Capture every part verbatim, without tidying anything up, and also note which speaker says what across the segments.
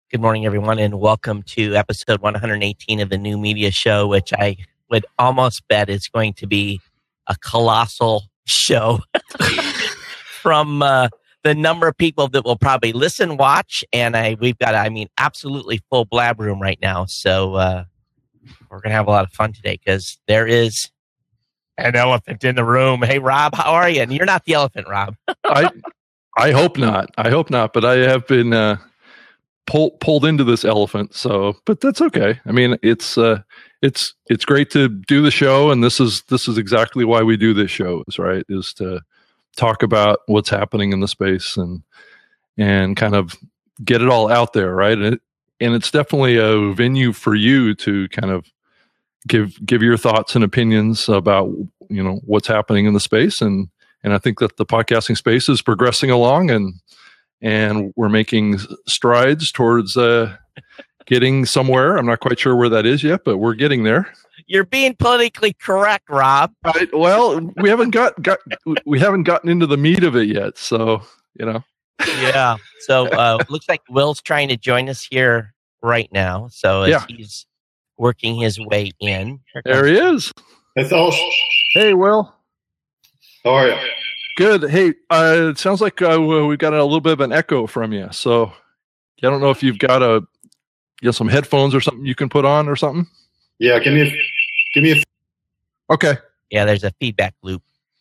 Speaker 1: Good morning, everyone, and welcome to episode one hundred eighteen of the New Media Show, which I would almost bet is going to be a colossal show from uh, the number of people that will probably listen, watch, and I we've got, I mean, absolutely full blab room right now. So uh, we're going to have a lot of fun today because there is an elephant in the room. Hey, Rob, how are you? And you're not the elephant, Rob.
Speaker 2: I I hope not. I hope not, but I have been... Uh... Pull, pulled into this elephant, so but that's okay. I mean, it's uh, it's it's great to do the show, and this is this is exactly why we do this show, is right? Is to talk about what's happening in the space and and kind of get it all out there, right? And it, and it's definitely a venue for you to kind of give give your thoughts and opinions about you know what's happening in the space, and and I think that the podcasting space is progressing along and. And we're making strides towards uh, getting somewhere. I'm not quite sure where that is yet, but we're getting there.
Speaker 1: You're being politically correct, Rob.
Speaker 2: Right. Well, we haven't got, got we haven't gotten into the meat of it yet, so you know.
Speaker 1: Yeah. So uh, looks like Will's trying to join us here right now. So as
Speaker 2: yeah.
Speaker 1: he's working his way in,
Speaker 2: there he is.
Speaker 3: That's all.
Speaker 2: Hey, Will.
Speaker 3: How are you?
Speaker 2: Good. Hey, uh, it sounds like uh, we've got a little bit of an echo from you. So I don't know if you've got a, you know, some headphones or something you can put on or something.
Speaker 3: Yeah, give me a, give me a.
Speaker 2: Okay.
Speaker 1: Yeah, there's a feedback loop.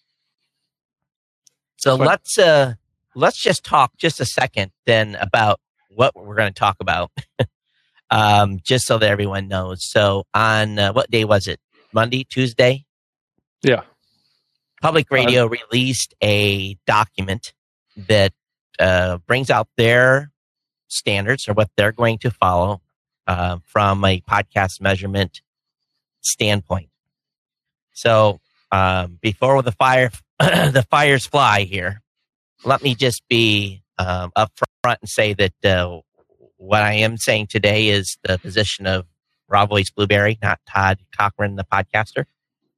Speaker 1: So let's uh, let's just talk just a second then about what we're going to talk about, um, just so that everyone knows. So on uh, what day was it? Monday, Tuesday?
Speaker 2: Yeah.
Speaker 1: Public Radio released a document that uh, brings out their standards or what they're going to follow uh, from a podcast measurement standpoint. So um, before the fire, the fires fly here, let me just be um, up front and say that uh, what I am saying today is the position of Rob Voice Blueberry, not Todd Cochran, the podcaster.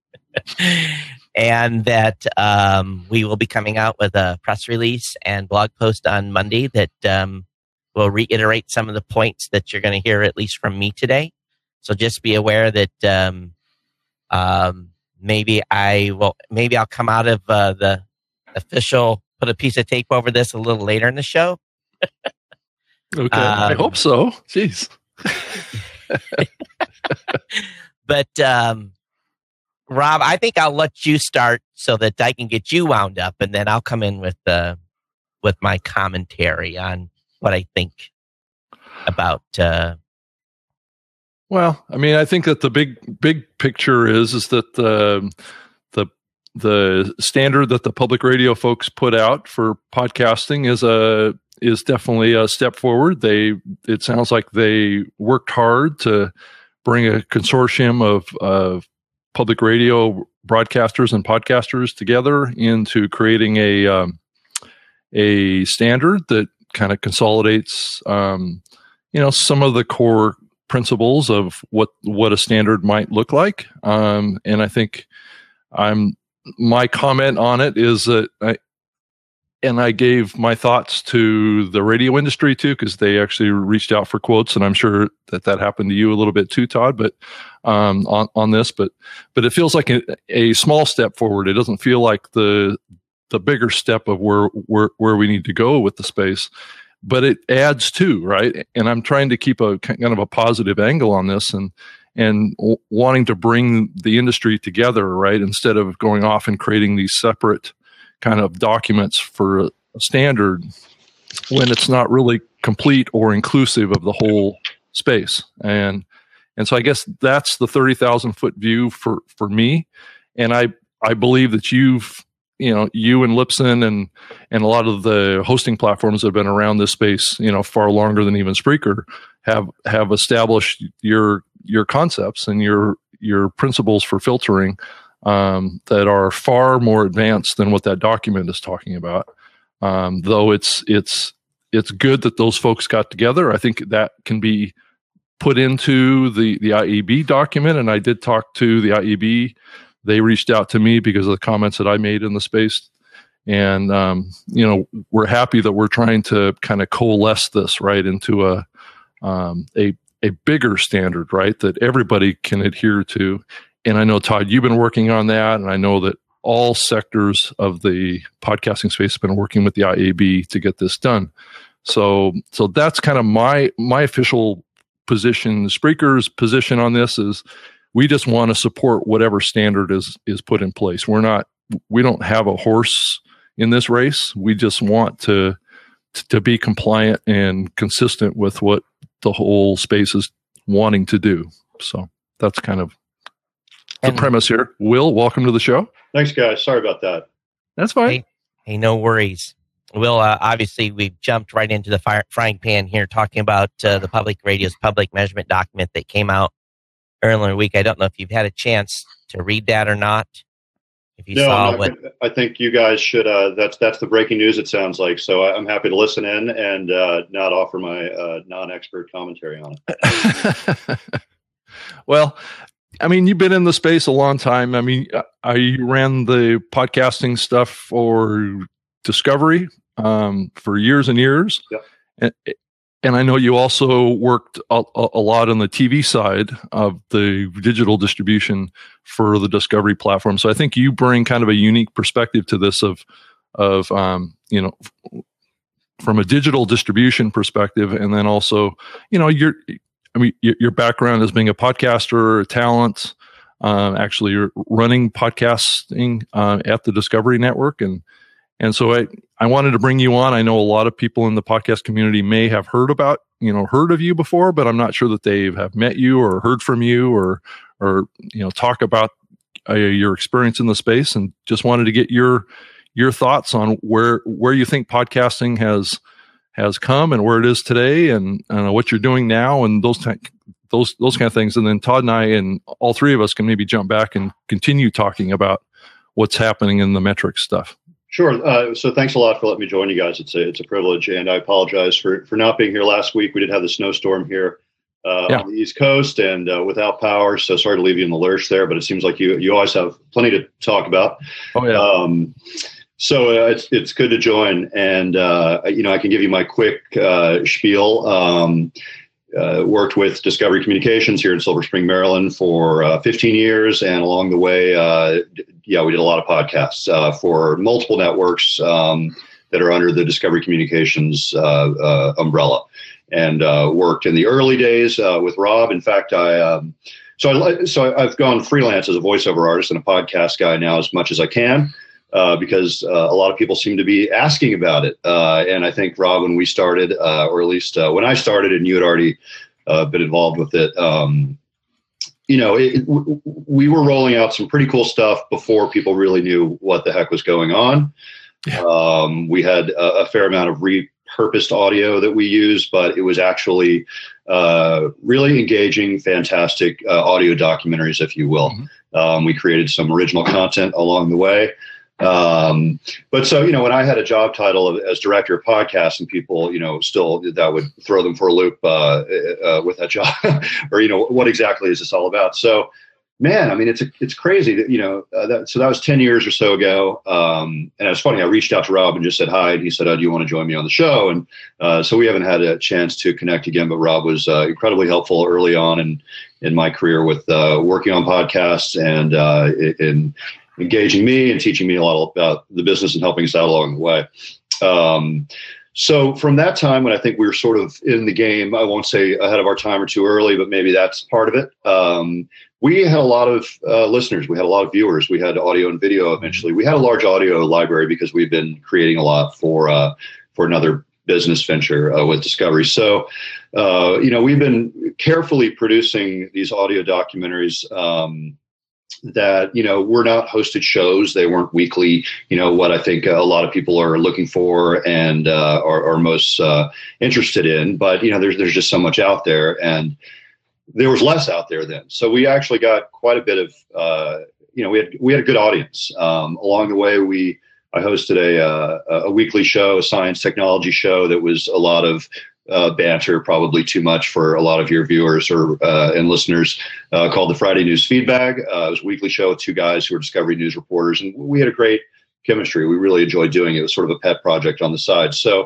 Speaker 1: And that um, we will be coming out with a press release and blog post on Monday that um, will reiterate some of the points that you're going to hear, at least from me today. So just be aware that um, um, maybe I will, maybe I'll come out of uh, the official, put a piece of tape over this a little later in the show.
Speaker 2: Okay,
Speaker 1: um,
Speaker 2: I hope so. Jeez.
Speaker 1: But. Um, Rob, I think I'll let you start so that I can get you wound up, and then I'll come in with uh, with my commentary on what I think about. Uh,
Speaker 2: well, I mean, I think that the big big picture is is that the the the standard that the public radio folks put out for podcasting is a is definitely a step forward. They it sounds like they worked hard to bring a consortium of of public radio broadcasters and podcasters together into creating a um, a standard that kind of consolidates, um, you know, some of the core principles of what what a standard might look like. Um, and I think I'm my comment on it is that I, and I gave my thoughts to the radio industry too, because they actually reached out for quotes, and I'm sure that that happened to you a little bit too, Todd. But um, on on this, but but it feels like a, a small step forward. It doesn't feel like the the bigger step of where where where we need to go with the space. But it adds to, right. And I'm trying to keep a kind of a positive angle on this, and and w- wanting to bring the industry together, right, instead of going off and creating these separate kind of documents for a standard when it's not really complete or inclusive of the whole space. And and so I guess that's the thirty thousand foot view for, for me. And I, I believe that you've, you know, you and Libsyn and, and a lot of the hosting platforms that have been around this space, you know, far longer than even Spreaker have, have established your, your concepts and your, your principles for filtering um, that are far more advanced than what that document is talking about. Um, though it's, it's, it's good that those folks got together. I think that can be put into the, the I E B document. And I did talk to the I E B. They reached out to me because of the comments that I made in the space. And, um, you know, we're happy that we're trying to kind of coalesce this right into a, um, a a bigger standard, right, that everybody can adhere to. And I know, Todd, you've been working on that, and I know that all sectors of the podcasting space have been working with the I A B to get this done. So, so that's kind of my my official position. Spreaker's position on this is we just want to support whatever standard is is put in place. We're not, we don't have a horse in this race. We just want to to be compliant and consistent with what the whole space is wanting to do. So that's kind of the
Speaker 1: And-
Speaker 2: premise here. Will, welcome to the show.
Speaker 3: Thanks, guys. Sorry about that.
Speaker 2: That's fine.
Speaker 1: Hey, hey, no worries. Will, uh, obviously, we've jumped right into the fire, frying pan here, talking about uh, the Public Radio's public measurement document that came out earlier in the week. I don't know if you've had a chance to read that or not. If you
Speaker 3: No,
Speaker 1: saw
Speaker 3: I'm not
Speaker 1: what,
Speaker 3: gonna- I think you guys should. Uh, that's that's the breaking news. It sounds like. So I- I'm happy to listen in and uh, not offer my uh, non-expert commentary on it.
Speaker 2: Well, I mean, you've been in the space a long time. I mean, I ran the podcasting stuff for Discovery um, for years and years.
Speaker 3: Yep.
Speaker 2: And, and I know you also worked a, a lot on the T V side of the digital distribution for the Discovery platform. So I think you bring kind of a unique perspective to this of, of um, you know, from a digital distribution perspective, and then also, you know, you're I mean, your, your background as being a podcaster, a talent, um, actually you're running podcasting uh, at the Discovery Network. And and so I, I wanted to bring you on. I know a lot of people in the podcast community may have heard about, you know, heard of you before, but I'm not sure that they have met you or heard from you or, or you know, talk about uh, your experience in the space, and just wanted to get your your thoughts on where where you think podcasting has has come and where it is today, and uh, what you're doing now, and those t- those those kind of things. And then Todd and I, and all three of us, can maybe jump back and continue talking about what's happening in the metrics stuff.
Speaker 3: Sure. Uh, so thanks a lot for letting me join you guys. It's a it's a privilege, and I apologize for for not being here last week. We did have the snowstorm here uh,
Speaker 2: Yeah.
Speaker 3: on the East Coast, and uh, without power. So sorry to leave you in the lurch there, but it seems like you you always have plenty to talk about.
Speaker 2: Oh yeah.
Speaker 3: Um, so uh, it's it's good to join, and uh, you know I can give you my quick uh, spiel. Um, uh, worked with Discovery Communications here in Silver Spring, Maryland, for uh, fifteen years, and along the way, uh, yeah, we did a lot of podcasts uh, for multiple networks um, that are under the Discovery Communications uh, uh, umbrella, and uh, worked in the early days uh, with Rob. In fact, I. Um, So, I, so I've gone freelance as a voiceover artist and a podcast guy now as much as I can, uh, because uh, a lot of people seem to be asking about it. Uh, and I think, Rob, when we started, uh, or at least uh, when I started, and you had already uh, been involved with it, um, you know, it, it, w- we were rolling out some pretty cool stuff before people really knew what the heck was going on.
Speaker 2: Yeah.
Speaker 3: Um, we had a, a fair amount of repurposed audio that we used, but it was actually uh, really engaging, fantastic uh, audio documentaries, if you will. Mm-hmm. Um, we created some original content along the way. Um, but so, you know, when I had a job title of, as director of podcasts, and people, you know, still that would throw them for a loop uh, uh, with that job, or, you know, what exactly is this all about? So, man, I mean, it's a, it's crazy that, you know, uh, that, so that was ten years or so ago. Um, and it's funny, I reached out to Rob and just said hi, and he said, oh, do you want to join me on the show? And uh, so we haven't had a chance to connect again, but Rob was uh, incredibly helpful early on in, in my career with uh, working on podcasts, and uh, in engaging me and teaching me a lot about the business and helping us out along the way. Um, so from that time, when I think we were sort of in the game, I won't say ahead of our time or too early, but maybe that's part of it. Um, we had a lot of uh, listeners. We had a lot of viewers. We had audio and video eventually. We had a large audio library because we've been creating a lot for uh, for another business venture uh, with Discovery. So, uh, you know, we've been carefully producing these audio documentaries um, that, you know, were not hosted shows. They weren't weekly, you know, what I think a lot of people are looking for and uh, are, are most uh, interested in. But, you know, there's there's just so much out there, and there was less out there then. So we actually got quite a bit of, uh, you know, we had we had a good audience. Um, along the way, we I hosted a, uh, a weekly show, a science technology show that was a lot of uh, banter, probably too much for a lot of your viewers or uh, and listeners, uh, called the Friday News Feedback. Uh, it was a weekly show with two guys who were Discovery News reporters, and we had a great chemistry. We really enjoyed doing it. It was sort of a pet project on the side. So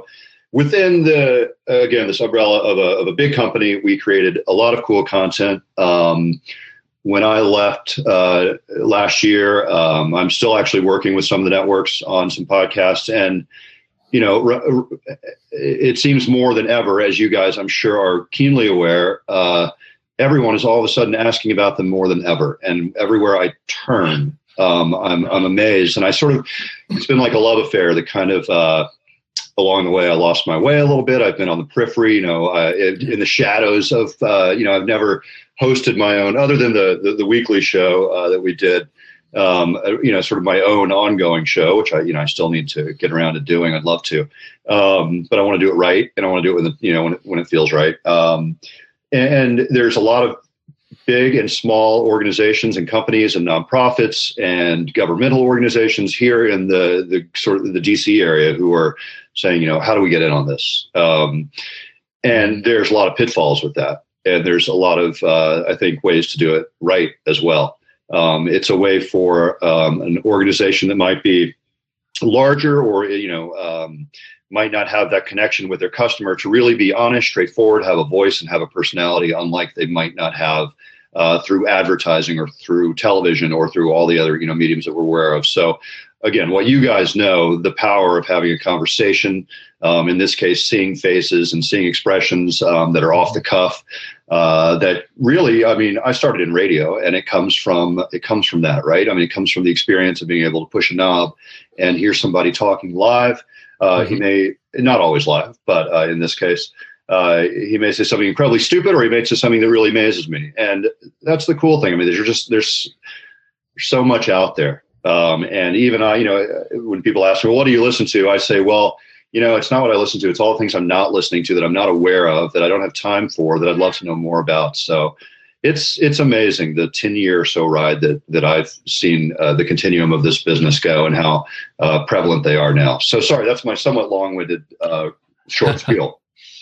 Speaker 3: within the, again, this umbrella of a, of a big company, we created a lot of cool content. Um, when I left uh, last year, um, I'm still actually working with some of the networks on some podcasts, and you know, it seems more than ever, as you guys, I'm sure, are keenly aware, uh, everyone is all of a sudden asking about them more than ever. And everywhere I turn, um, I'm, I'm amazed. And I sort of, it's been like a love affair that kind of, uh, along the way, I lost my way a little bit. I've been on the periphery, you know, uh, in the shadows of, uh, you know, I've never hosted my own, other than the, the, the weekly show uh, that we did. Um, you know, sort of my own ongoing show, which I, you know, I still need to get around to doing. I'd love to, um, but I want to do it right, and I want to do it when, you know, when it, when it feels right. Um, and there's a lot of big and small organizations and companies and nonprofits and governmental organizations here in the the sort of the D C area who are saying, you know, how do we get in on this? Um, and there's a lot of pitfalls with that, and there's a lot of, uh, I think, ways to do it right as well. Um, it's a way for um, an organization that might be larger or, you know, um, might not have that connection with their customer to really be honest, straightforward, have a voice and have a personality, unlike they might not have uh, through advertising or through television or through all the other, you know, mediums that we're aware of. So again, what you guys know, the power of having a conversation, um, in this case, seeing faces and seeing expressions um, that are off the cuff, uh, that really, I mean, I started in radio, and it comes from, it comes from that, right? I mean, it comes from the experience of being able to push a knob and hear somebody talking live. Uh, mm-hmm. He may, not always live, but uh, in this case, uh, he may say something incredibly stupid, or he may say something that really amazes me. And that's the cool thing. I mean, there's just, there's so much out there. Um, and even I, you know, when people ask me, well, what do you listen to? I say, well, you know, it's not what I listen to. It's all the things I'm not listening to, that I'm not aware of, that I don't have time for, that I'd love to know more about. So it's, it's amazing, the ten year or so ride that, that I've seen uh, the continuum of this business go, and how uh, prevalent they are now. So sorry, that's my somewhat long-winded uh, short spiel.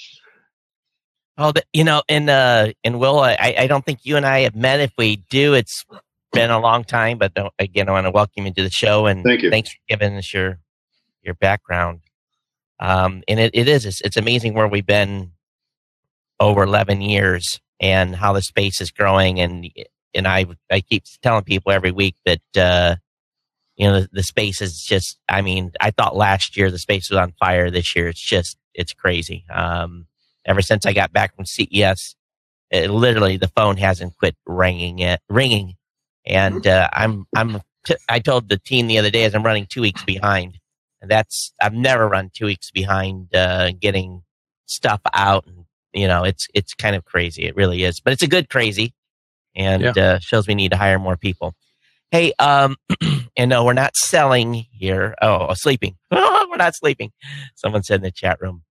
Speaker 1: Oh, you know, and, uh, and Will, I, I don't think you and I have met. If we do, it's been a long time, but don't, again, I want to welcome you to the show, and
Speaker 3: Thank you.
Speaker 1: Thanks for giving us your, your background. Um, and it, it is, it's, it's amazing where we've been over eleven years and how the space is growing. And, and I, I keep telling people every week that, uh, you know, the, the space is just, I mean, I thought last year the space was on fire. This year, it's just, it's crazy. Um, ever since I got back from C E S, it, literally the phone hasn't quit ringing it, ringing. And, uh, I'm, I'm, t- I told the team the other day, as I'm running two weeks behind. And that's, I've never run two weeks behind, uh, getting stuff out. And, you know, it's, it's kind of crazy. It really is, but it's a good crazy, and, yeah. uh, shows we need to hire more people. Hey, um, and no, we're not selling here. Oh, sleeping. We're not sleeping. Someone said in the chat room.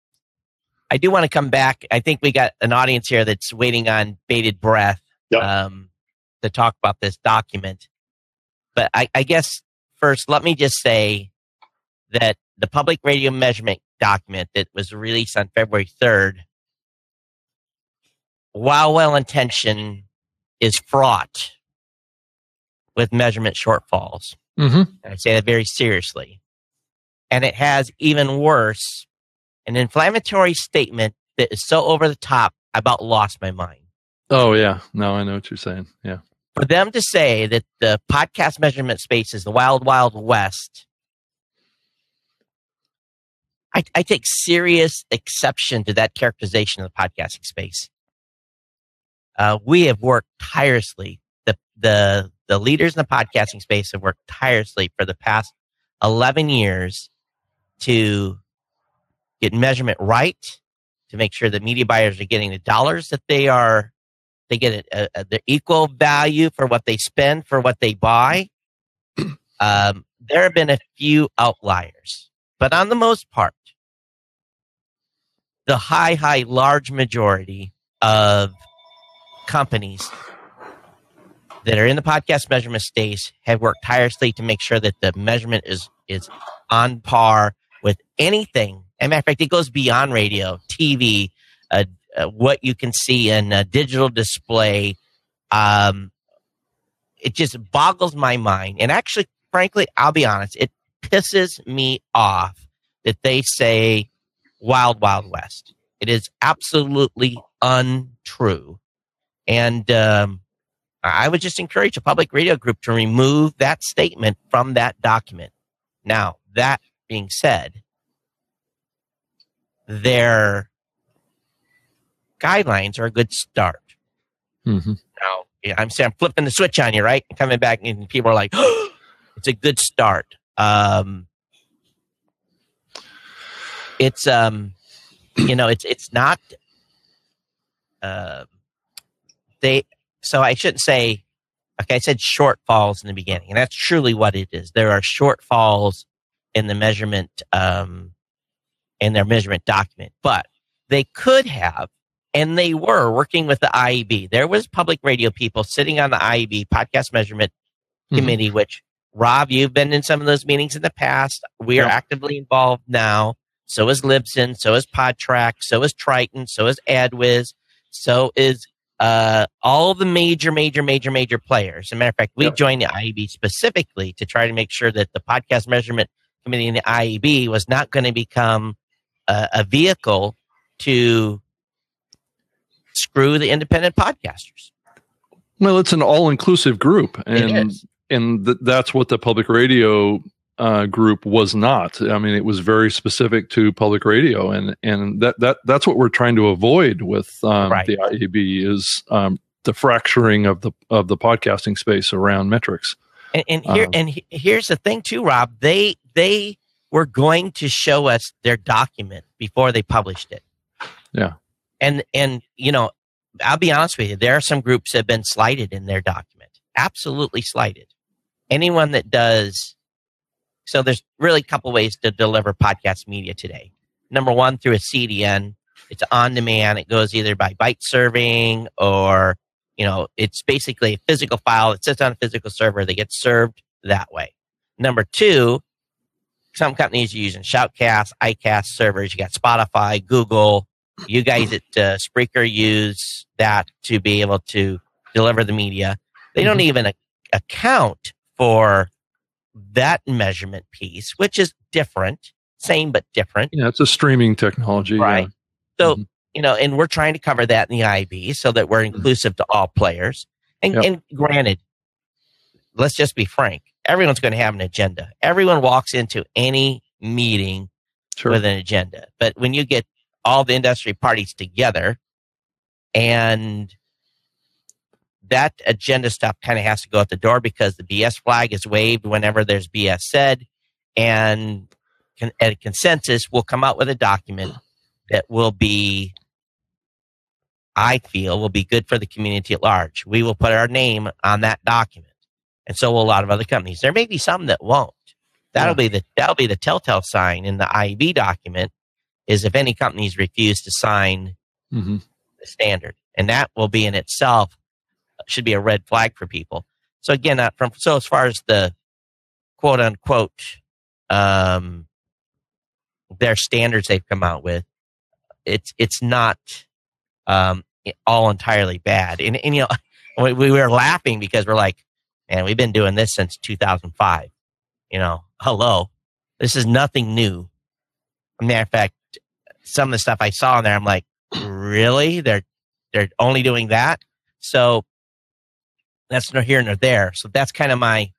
Speaker 1: I do want to come back. I think we got an audience here that's waiting on bated breath, yep. um, to talk about this document. But I, I guess first, let me just say that the public radio measurement document that was released on February third, while well-intentioned, is fraught with measurement shortfalls.
Speaker 2: Mm-hmm.
Speaker 1: And I say that very seriously. And it has, even worse, an inflammatory statement that is so over the top, I about lost my mind.
Speaker 2: Oh, yeah. No, I know what you're saying. Yeah.
Speaker 1: For them to say that the podcast measurement space is the wild, wild west, I, I take serious exception to that characterization of the podcasting space. Uh, we have worked tirelessly. The, the, the leaders in the podcasting space have worked tirelessly for the past eleven years to get measurement right, to make sure that media buyers are getting the dollars that they are, they get a, a, the equal value for what they spend for what they buy. Um, there have been a few outliers, but on the most part, the high, high, large majority of companies that are in the podcast measurement space have worked tirelessly to make sure that the measurement is, is on par with anything. As a matter of fact, it goes beyond radio, T V, uh, uh, what you can see in a digital display. Um, it just boggles my mind. And actually, frankly, I'll be honest, it pisses me off that they say Wild Wild West. It is absolutely untrue. And um, I would just encourage a public radio group to remove that statement from that document. Now, that being said, their guidelines are a good start.
Speaker 2: Mm-hmm.
Speaker 1: Now, yeah, I'm saying I'm flipping the switch on you, right? And coming back, and people are like, oh, it's a good start. Um, it's, um, you know, it's it's not, uh, they, so I shouldn't say, okay, I said shortfalls in the beginning, and that's truly what it is. There are shortfalls in the measurement, um, in their measurement document, but they could have, and they were working with the I A B. There was public radio people sitting on the I A B podcast measurement mm-hmm. committee, which, Rob, you've been in some of those meetings in the past. We are yeah. actively involved now. So is Libsyn, so is PodTrack, so is Triton, so is AdWiz, so is uh, all the major, major, major, major players. As a matter of fact, we yep. joined the I A B specifically to try to make sure that the podcast measurement committee in the I A B was not going to become a, a vehicle to screw the independent podcasters.
Speaker 2: Well, it's an all-inclusive group, and
Speaker 1: it is.
Speaker 2: and th- that's what the public radio uh, group was not. I mean, it was very specific to public radio, and and that that that's what we're trying to avoid with um,
Speaker 1: right.
Speaker 2: the I A B is um, the fracturing of the of the podcasting space around metrics.
Speaker 1: And, and here um, and he, here's the thing, too, Rob. They they were going to show us their document before they published it.
Speaker 2: Yeah.
Speaker 1: And, and you know, I'll be honest with you, there are some groups that have been slighted in their document. Absolutely slighted. Anyone that does, so there's really a couple ways to deliver podcast media today. Number one, through a C D N. It's on demand. It goes either by byte serving or, you know, it's basically a physical file that sits on a physical server that gets served that way. Number two, some companies are using Shoutcast, iCast servers. You got Spotify, Google. You guys at uh, Spreaker use that to be able to deliver the media. They don't even a- account for that measurement piece, which is different, same but different.
Speaker 2: Yeah, it's a streaming technology.
Speaker 1: Right.
Speaker 2: Yeah.
Speaker 1: So,
Speaker 2: mm-hmm.
Speaker 1: you know, and we're trying to cover that in the I B so that we're inclusive to all players. And,
Speaker 2: yep.
Speaker 1: and granted, let's just be frank. Everyone's going to have an agenda. Everyone walks into any meeting sure. with an agenda. But when you get all the industry parties together and that agenda stuff kind of has to go out the door because the B S flag is waved whenever there's B S said, and con- at a consensus, we'll come out with a document that will be, I feel, will be good for the community at large. We will put our name on that document, and so will a lot of other companies. There may be some that won't. That'll yeah. be the that'll be the telltale sign in the I A B document, is if any companies refuse to sign
Speaker 2: mm-hmm.
Speaker 1: the standard, and that will be in itself should be a red flag for people. So again, uh, from so as far as the quote unquote um, their standards they've come out with, it's it's not um, all entirely bad. And, and you know, we, we were laughing because we're like, man, we've been doing this since two thousand five. You know, hello, this is nothing new. As a matter of fact, some of the stuff I saw in there, I'm like, really? They're they're only doing that? So that's neither here nor there. So that's kind of my.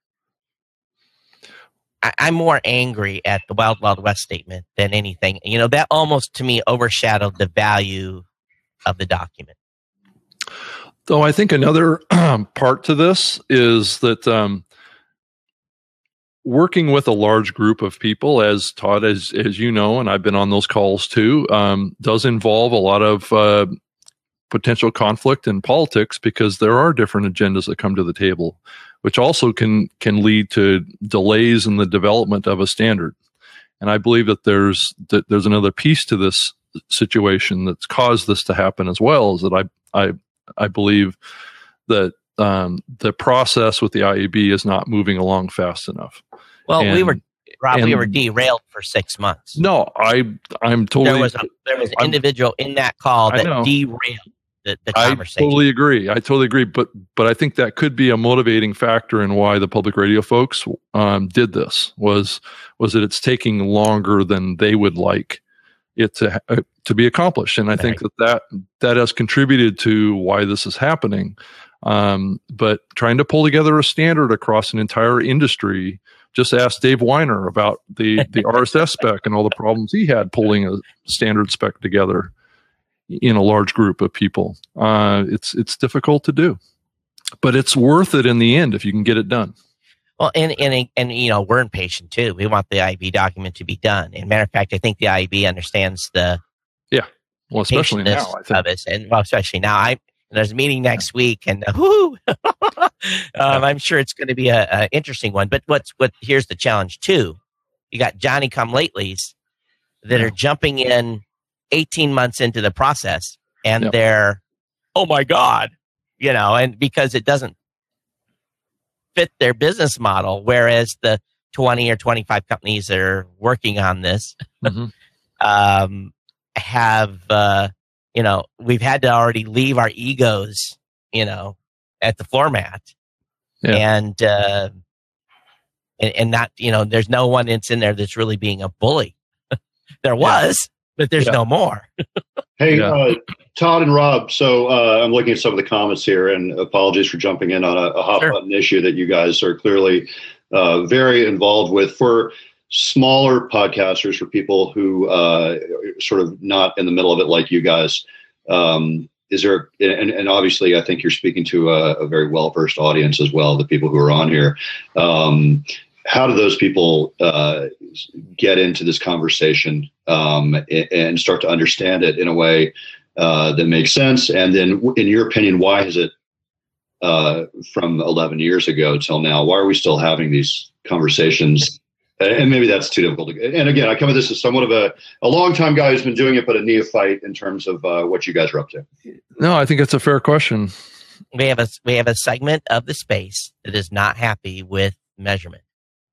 Speaker 1: I, I'm more angry at the Wild Wild West statement than anything. You know, that almost to me overshadowed the value of the document.
Speaker 2: Though I think another um, part to this is that um, working with a large group of people, as Todd, as as you know, and I've been on those calls too, um, does involve a lot of uh, potential conflict in politics because there are different agendas that come to the table, which also can can lead to delays in the development of a standard. And I believe that there's that there's another piece to this situation that's caused this to happen as well. Is that I I I believe that um, the process with the I A B is not moving along fast enough.
Speaker 1: Well,
Speaker 2: and,
Speaker 1: we were, Rob,
Speaker 2: and,
Speaker 1: we were derailed for six months.
Speaker 2: No, I, I'm totally.
Speaker 1: There was a, there was an
Speaker 2: I'm,
Speaker 1: individual in that call that derailed the, the conversation.
Speaker 2: I totally agree. I totally agree. But, but I think that could be a motivating factor in why the public radio folks um, did this. Was was that it's taking longer than they would like it to uh, to be accomplished. And I
Speaker 1: right.
Speaker 2: think that, that that has contributed to why this is happening. Um, but trying to pull together a standard across an entire industry. Just ask Dave Weiner about the, the R S S spec and all the problems he had pulling a standard spec together in a large group of people. Uh, it's it's difficult to do, but it's worth it in the end if you can get it done.
Speaker 1: Well, and and and you know, we're impatient too. We want the I B document to be done. And matter of fact, I think the I B understands the
Speaker 2: yeah, well, especially now, I think.
Speaker 1: Of it. And well, especially now, I there's a meeting next week, and uh, whoo, um, I'm sure it's going to be a, a interesting one. But what's what? Here's the challenge too. You got Johnny come latelys that
Speaker 2: yeah.
Speaker 1: are jumping in eighteen months into the process, and
Speaker 2: yep.
Speaker 1: they're, oh my God, you know, and because it doesn't fit their business model, whereas the twenty or twenty-five companies that are working on this
Speaker 2: mm-hmm.
Speaker 1: um, have, uh, you know, we've had to already leave our egos, you know, at the floor mat. Yeah. And, uh, and, and not, you know, there's no one that's in there that's really being a bully. There was, yeah. but there's yeah. no more.
Speaker 3: Hey,
Speaker 2: yeah.
Speaker 3: uh, Todd and Rob. So uh, I'm looking at some of the comments here, and apologies for jumping in on a, a hot sure. button issue that you guys are clearly uh, very involved with. For smaller podcasters, for people who uh, are sort of not in the middle of it like you guys, um, is there, and, and obviously I think you're speaking to a, a very well-versed audience as well, the people who are on here. Um, how do those people uh, get into this conversation um, and, and start to understand it in a way uh, that makes sense? And then in your opinion, why has it uh, from eleven years ago till now, why are we still having these conversations? And maybe that's too difficult to, and again, I come at this as somewhat of a, a long-time guy who's been doing it, but a neophyte in terms of uh, what you guys are up to.
Speaker 2: No, I think that's a fair question.
Speaker 1: We have a, we have a segment of the space that is not happy with measurement.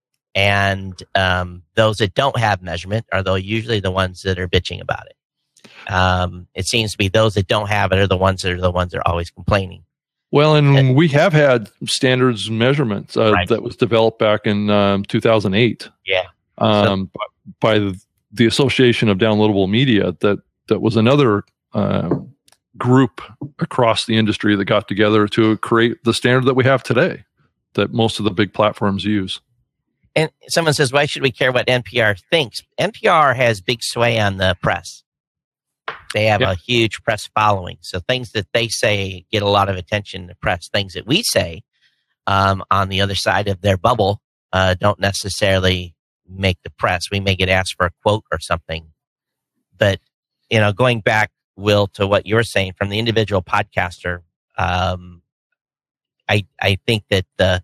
Speaker 1: And um, those that don't have measurement are though usually the ones that are bitching about it. Um, it seems to be those that don't have it are the ones that are the ones that are always complaining.
Speaker 2: Well, and, and we have had standards measurements uh, right. that was developed back in um, two thousand eight.
Speaker 1: Yeah,
Speaker 2: um, so, by, by the Association of Downloadable Media. That that was another uh, group across the industry that got together to create the standard that we have today, that most of the big platforms use.
Speaker 1: And someone says, why should we care what N P R thinks? N P R has big sway on the press. They have yeah. a huge press following. So things that they say get a lot of attention in the press. Things that we say um, on the other side of their bubble uh, don't necessarily make the press. We may get asked for a quote or something. But, you know, going back, Will, to what you're saying from the individual podcaster, um, I I think that the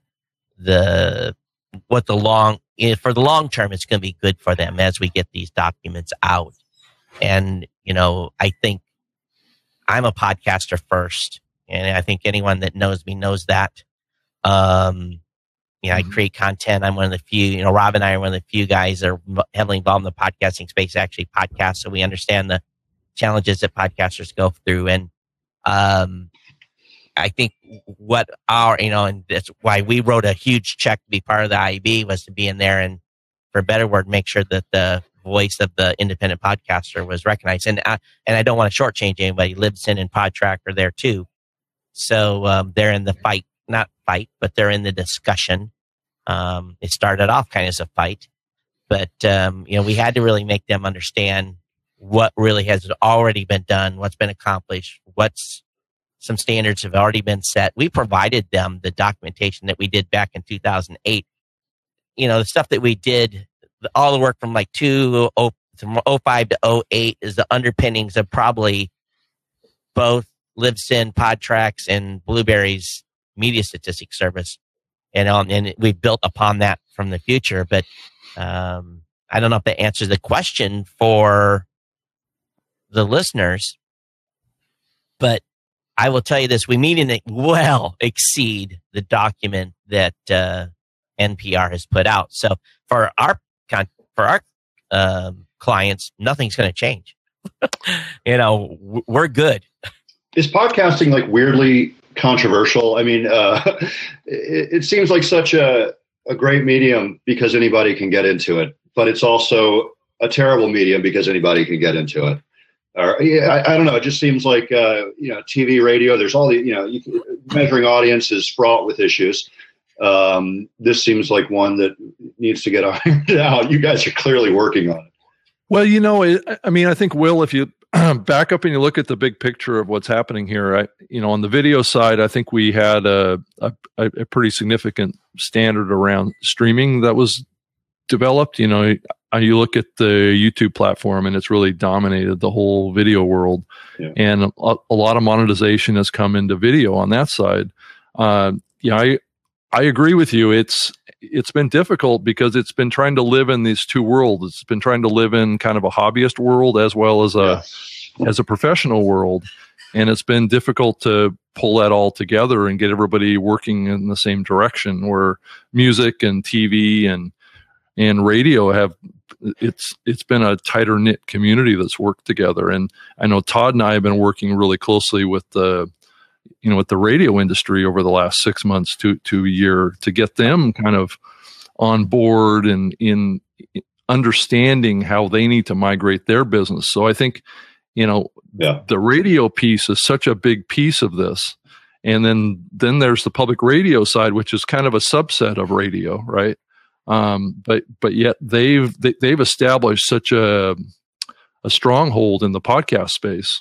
Speaker 1: the what the long for the long term, it's going to be good for them as we get these documents out. And, you know, I think I'm a podcaster first, and I think anyone that knows me knows that. Um, you know, mm-hmm. I create content. I'm one of the few, you know, Rob and I are one of the few guys that are heavily involved in the podcasting space, actually podcast. So we understand the challenges that podcasters go through. And, um, I think what our, you know, and that's why we wrote a huge check to be part of the I B was to be in there and, for a better word, make sure that the voice of the independent podcaster was recognized. And I, and I don't want to shortchange anybody. Libsyn and Podtrac are there too. So um, they're in the fight, not fight, but they're in the discussion. Um, it started off kind of as a fight, but um, you know, we had to really make them understand what really has already been done, what's been accomplished, what's some standards have already been set. We provided them the documentation that we did back in two thousand eight. You know, the stuff that we did, all the work from like two, oh, from oh five to oh eight is the underpinnings of probably both Libsyn, Podtrac, and Blueberry's media statistics service. And, um, and we built upon that from the future. But um, I don't know if that answers the question for the listeners. But I will tell you this, we mean and well exceed the document that uh, N P R has put out. So for our for our um, clients, nothing's going to change. You know, we're good.
Speaker 3: Is podcasting like weirdly controversial? I mean, uh, it, it seems like such a, a great medium because anybody can get into it, but it's also a terrible medium because anybody can get into it. Or yeah, I, I don't know. It just seems like uh, you know, T V, radio. There's all the you know, you can, measuring audience is fraught with issues. Um, this seems like one that needs to get ironed out. You guys are clearly working on it.
Speaker 2: Well, you know, it, I mean, I think, Will, if you back up and you look at the big picture of what's happening here, I, you know, on the video side, I think we had a, a, a pretty significant standard around streaming that was developed. You know, you look at the YouTube platform and it's really dominated the whole video world. Yeah. And a, a lot of monetization has come into video on that side. Uh, yeah, I, I agree with you. It's, it's been difficult because it's been trying to live in these two worlds. It's been trying to live in kind of a hobbyist world as well as a, yeah. as a professional world. And it's been difficult to pull that all together and get everybody working in the same direction, where music and T V and, and radio have, it's, it's been a tighter knit community that's worked together. And I know Todd and I have been working really closely with the, you know, with the radio industry over the last six months to, to a year to get them kind of on board and in understanding how they need to migrate their business. So I think, you know, yeah. the radio piece is such a big piece of this. And then, then there's the public radio side, which is kind of a subset of radio, right? Um, but, but yet they've, they, they've established such a, a stronghold in the podcast space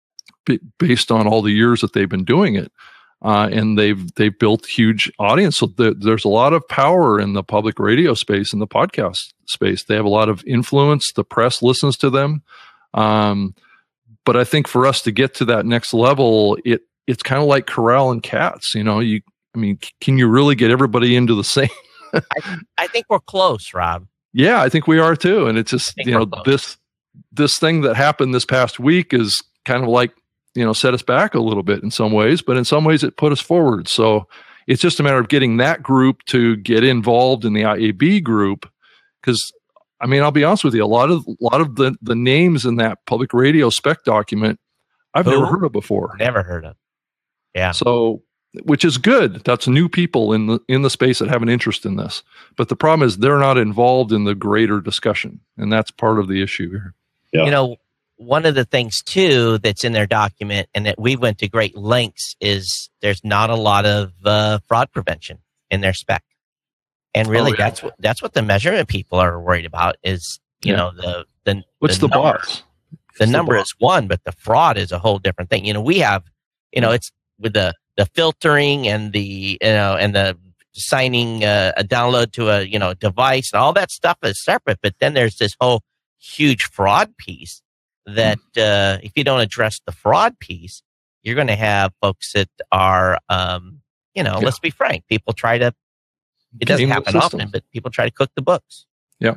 Speaker 2: based on all the years that they've been doing it. Uh, and they've, they've built huge audience. So th- there's a lot of power in the public radio space, in the podcast space. They have a lot of influence. The press listens to them. Um, but I think for us to get to that next level, it, it's kind of like corral and cats, you know, you, I mean, c- can you really get everybody into the same?
Speaker 1: I, I think we're close, Rob.
Speaker 2: Yeah, I think we are too. And it's just, you know, close. this, this thing that happened this past week is kind of like, you know, set us back a little bit in some ways, but in some ways it put us forward. So it's just a matter of getting that group to get involved in the I A B group. Cause I mean, I'll be honest with you, a lot of, a lot of the, the names in that public radio spec document, I've Who? never heard of before.
Speaker 1: Never heard of. Yeah.
Speaker 2: So, which is good. That's new people in the, in the space that have an interest in this. But the problem is they're not involved in the greater discussion. And that's part of the issue here.
Speaker 1: Yeah. You know, one of the things too that's in their document, and that we went to great lengths, is there's not a lot of uh, fraud prevention in their spec, and really oh, yeah. that's what that's what the measurement people are worried about. Is you yeah. know the the
Speaker 2: what's
Speaker 1: the,
Speaker 2: the box?
Speaker 1: The
Speaker 2: what's
Speaker 1: number
Speaker 2: the
Speaker 1: is one, but the fraud is a whole different thing. You know, we have you know it's with the the filtering and the you know and the signing uh, a download to a you know device and all that stuff is separate. But then there's this whole huge fraud piece. That uh, if you don't address the fraud piece, you're going to have folks that are, um, you know, yeah. let's be frank. People try to, it doesn't Game happen often, but people try to cook the books.
Speaker 2: Yeah.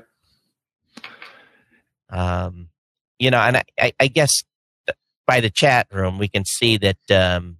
Speaker 1: Um, you know, and I, I, I guess by the chat room, we can see that, um,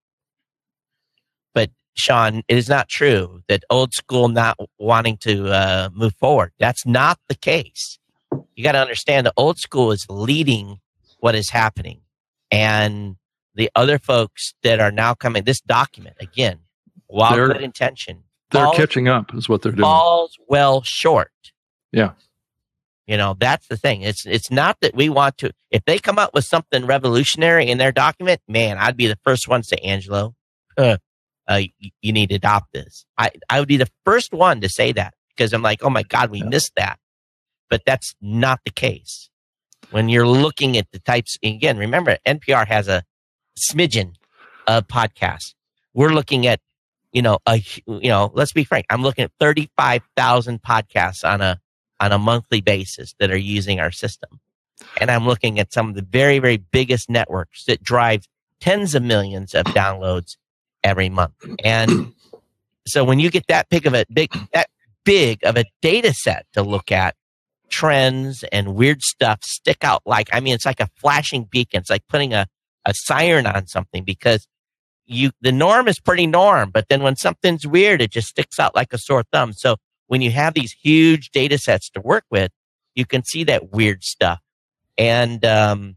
Speaker 1: but Sean, it is not true that old school not wanting to uh, move forward. That's not the case. You got to understand the old school is leading what is happening. And the other folks that are now coming, this document, again, while they're, good intention,
Speaker 2: they're
Speaker 1: falls,
Speaker 2: catching up is what they're doing.
Speaker 1: Falls well short.
Speaker 2: Yeah.
Speaker 1: You know, that's the thing. It's it's not that we want to, if they come up with something revolutionary in their document, man, I'd be the first one to say, Angelo, uh, uh, you, you need to adopt this. I, I would be the first one to say that because I'm like, oh my God, we yeah. missed that. But that's not the case. When you're looking at the types, again, remember, N P R has a smidgen of podcasts. We're looking at, you know, a, you know, let's be frank. I'm looking at thirty-five thousand podcasts on a, on a monthly basis that are using our system. And I'm looking at some of the very, very biggest networks that drive tens of millions of downloads every month. And so when you get that big of a big, that big of a data set to look at, trends and weird stuff stick out like, I mean, it's like a flashing beacon. It's like putting a, a siren on something because you, the norm is pretty norm, but then when something's weird, it just sticks out like a sore thumb. So when you have these huge data sets to work with, you can see that weird stuff. And, um,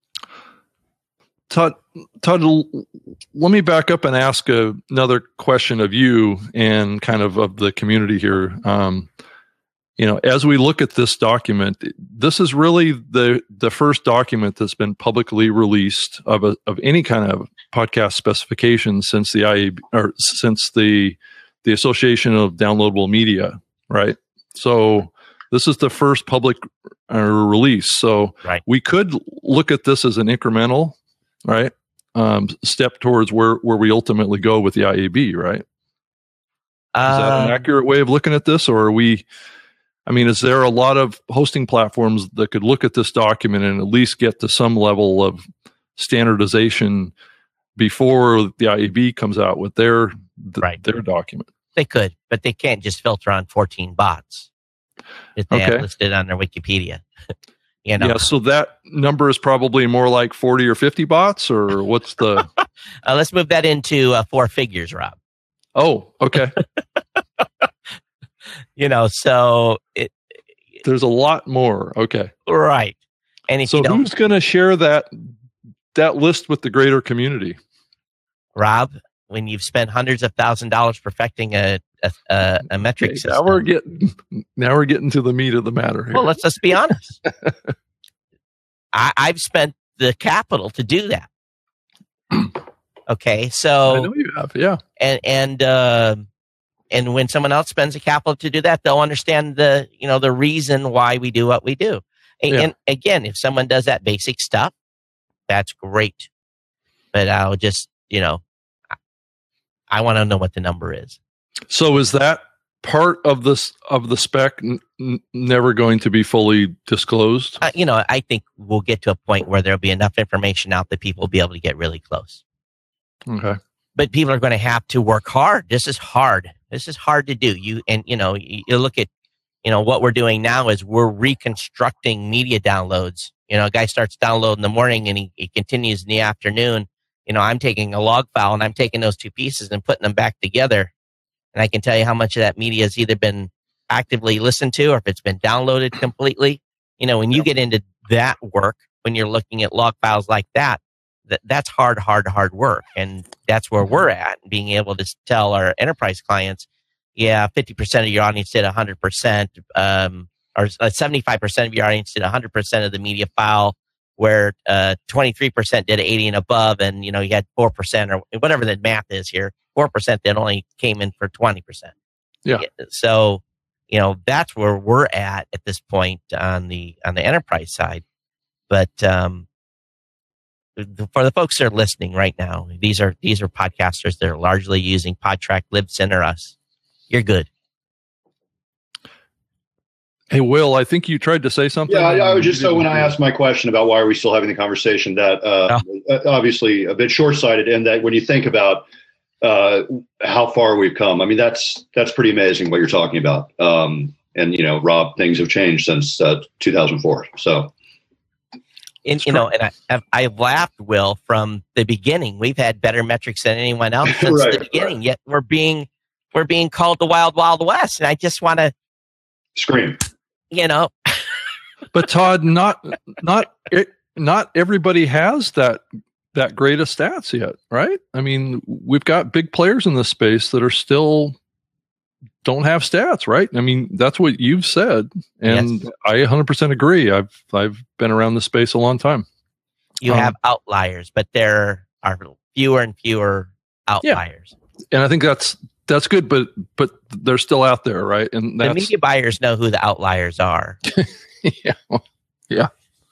Speaker 2: Todd, Todd, let me back up and ask a, another question of you and kind of of the community here. Um, you know, as we look at this document, this is really the the first document that's been publicly released of a, of any kind of podcast specification since the I A B or since the the Association of Downloadable Media, right? So this is the first public uh, release. So
Speaker 1: right.
Speaker 2: we could look at this as an incremental, right, um, step towards where where we ultimately go with the I A B, right?
Speaker 1: Uh,
Speaker 2: is that an accurate way of looking at this, or are we? I mean, is there a lot of hosting platforms that could look at this document and at least get to some level of standardization before the I A B comes out with their th-
Speaker 1: right.
Speaker 2: their document?
Speaker 1: They could, but they can't just filter on fourteen bots that they
Speaker 2: Okay.
Speaker 1: have listed on their Wikipedia. You know?
Speaker 2: Yeah, so that number is probably more like forty or fifty bots, or what's the...
Speaker 1: uh, let's move that into uh, four figures, Rob.
Speaker 2: Oh, okay.
Speaker 1: You know, so it,
Speaker 2: There's a lot more. Okay.
Speaker 1: right. And if
Speaker 2: So
Speaker 1: you don't,
Speaker 2: who's going to share that that list with the greater community?
Speaker 1: Rob, when you've spent hundreds of thousand dollars perfecting a a, a, a metric
Speaker 2: Okay,
Speaker 1: system,
Speaker 2: now we're getting now we're getting to the meat of the matter here.
Speaker 1: well, let's just be honest. I, I've spent the capital to do that. Okay, so
Speaker 2: I know you have, yeah.
Speaker 1: and and uh, and when someone else spends the capital to do that, they'll understand the you know the reason why we do what we do. And,
Speaker 2: Yeah.
Speaker 1: and again, if someone does that basic stuff, that's great. But I'll just you know, I, I want to know what the number is.
Speaker 2: So is that part of this of the spec n- n- never going to be fully disclosed?
Speaker 1: Uh, you know, I think we'll get to a point where there'll be enough information out that people will be able to get really close.
Speaker 2: Okay.
Speaker 1: But people are going to have to work hard. This is hard. This is hard to do. You and you know, you, you look at, you know, what we're doing now is we're reconstructing media downloads. You know, a guy starts downloading in the morning and he, he continues in the afternoon. You know, I'm taking a log file and I'm taking those two pieces and putting them back together. And I can tell you how much of that media has either been actively listened to or if it's been downloaded completely. You know, when you get into that work, when you're looking at log files like that, that that's hard, hard, hard work. And that's where we're at, being able to tell our enterprise clients, yeah, fifty percent of your audience did one hundred percent, um, or seventy-five percent of your audience did one hundred percent of the media file, where uh, twenty-three percent did eighty and above, and, you know, you had four percent or whatever the math is here, four percent that only came in for twenty percent.
Speaker 2: Yeah.
Speaker 1: So, you know, that's where we're at at this point on the on the enterprise side. But um, for the folks that are listening right now, these are these are podcasters that are largely using PodTrack, Libsyn, or us. You're good.
Speaker 2: Hey, Will, I think you tried to say something.
Speaker 3: Yeah, I, I was just so when I asked my question about why are we still having the conversation, that uh, oh. obviously a bit short-sighted, and that when you think about uh, how far we've come, I mean that's that's pretty amazing what you're talking about. Um, and you know, Rob, things have changed since uh, two thousand four. So,
Speaker 1: and, you know, and I I've, I've laughed, Will, from the beginning. We've had better metrics than anyone else since
Speaker 3: right,
Speaker 1: the beginning.
Speaker 3: Right.
Speaker 1: Yet we're being we're being called the Wild Wild West, and I just want to
Speaker 3: scream.
Speaker 1: You know,
Speaker 2: but Todd, not not not everybody has that that great of stats yet, right? I mean, we've got big players in this space that are still don't have stats, right? I mean, that's what you've said, and yes. I one hundred percent agree. I've I've been around this space a long time.
Speaker 1: You
Speaker 2: um,
Speaker 1: have outliers, but there are fewer and fewer outliers,
Speaker 2: yeah. and I think that's. That's good, but but they're still out there, right? And that's,
Speaker 1: the media buyers know who the outliers are.
Speaker 2: yeah, yeah.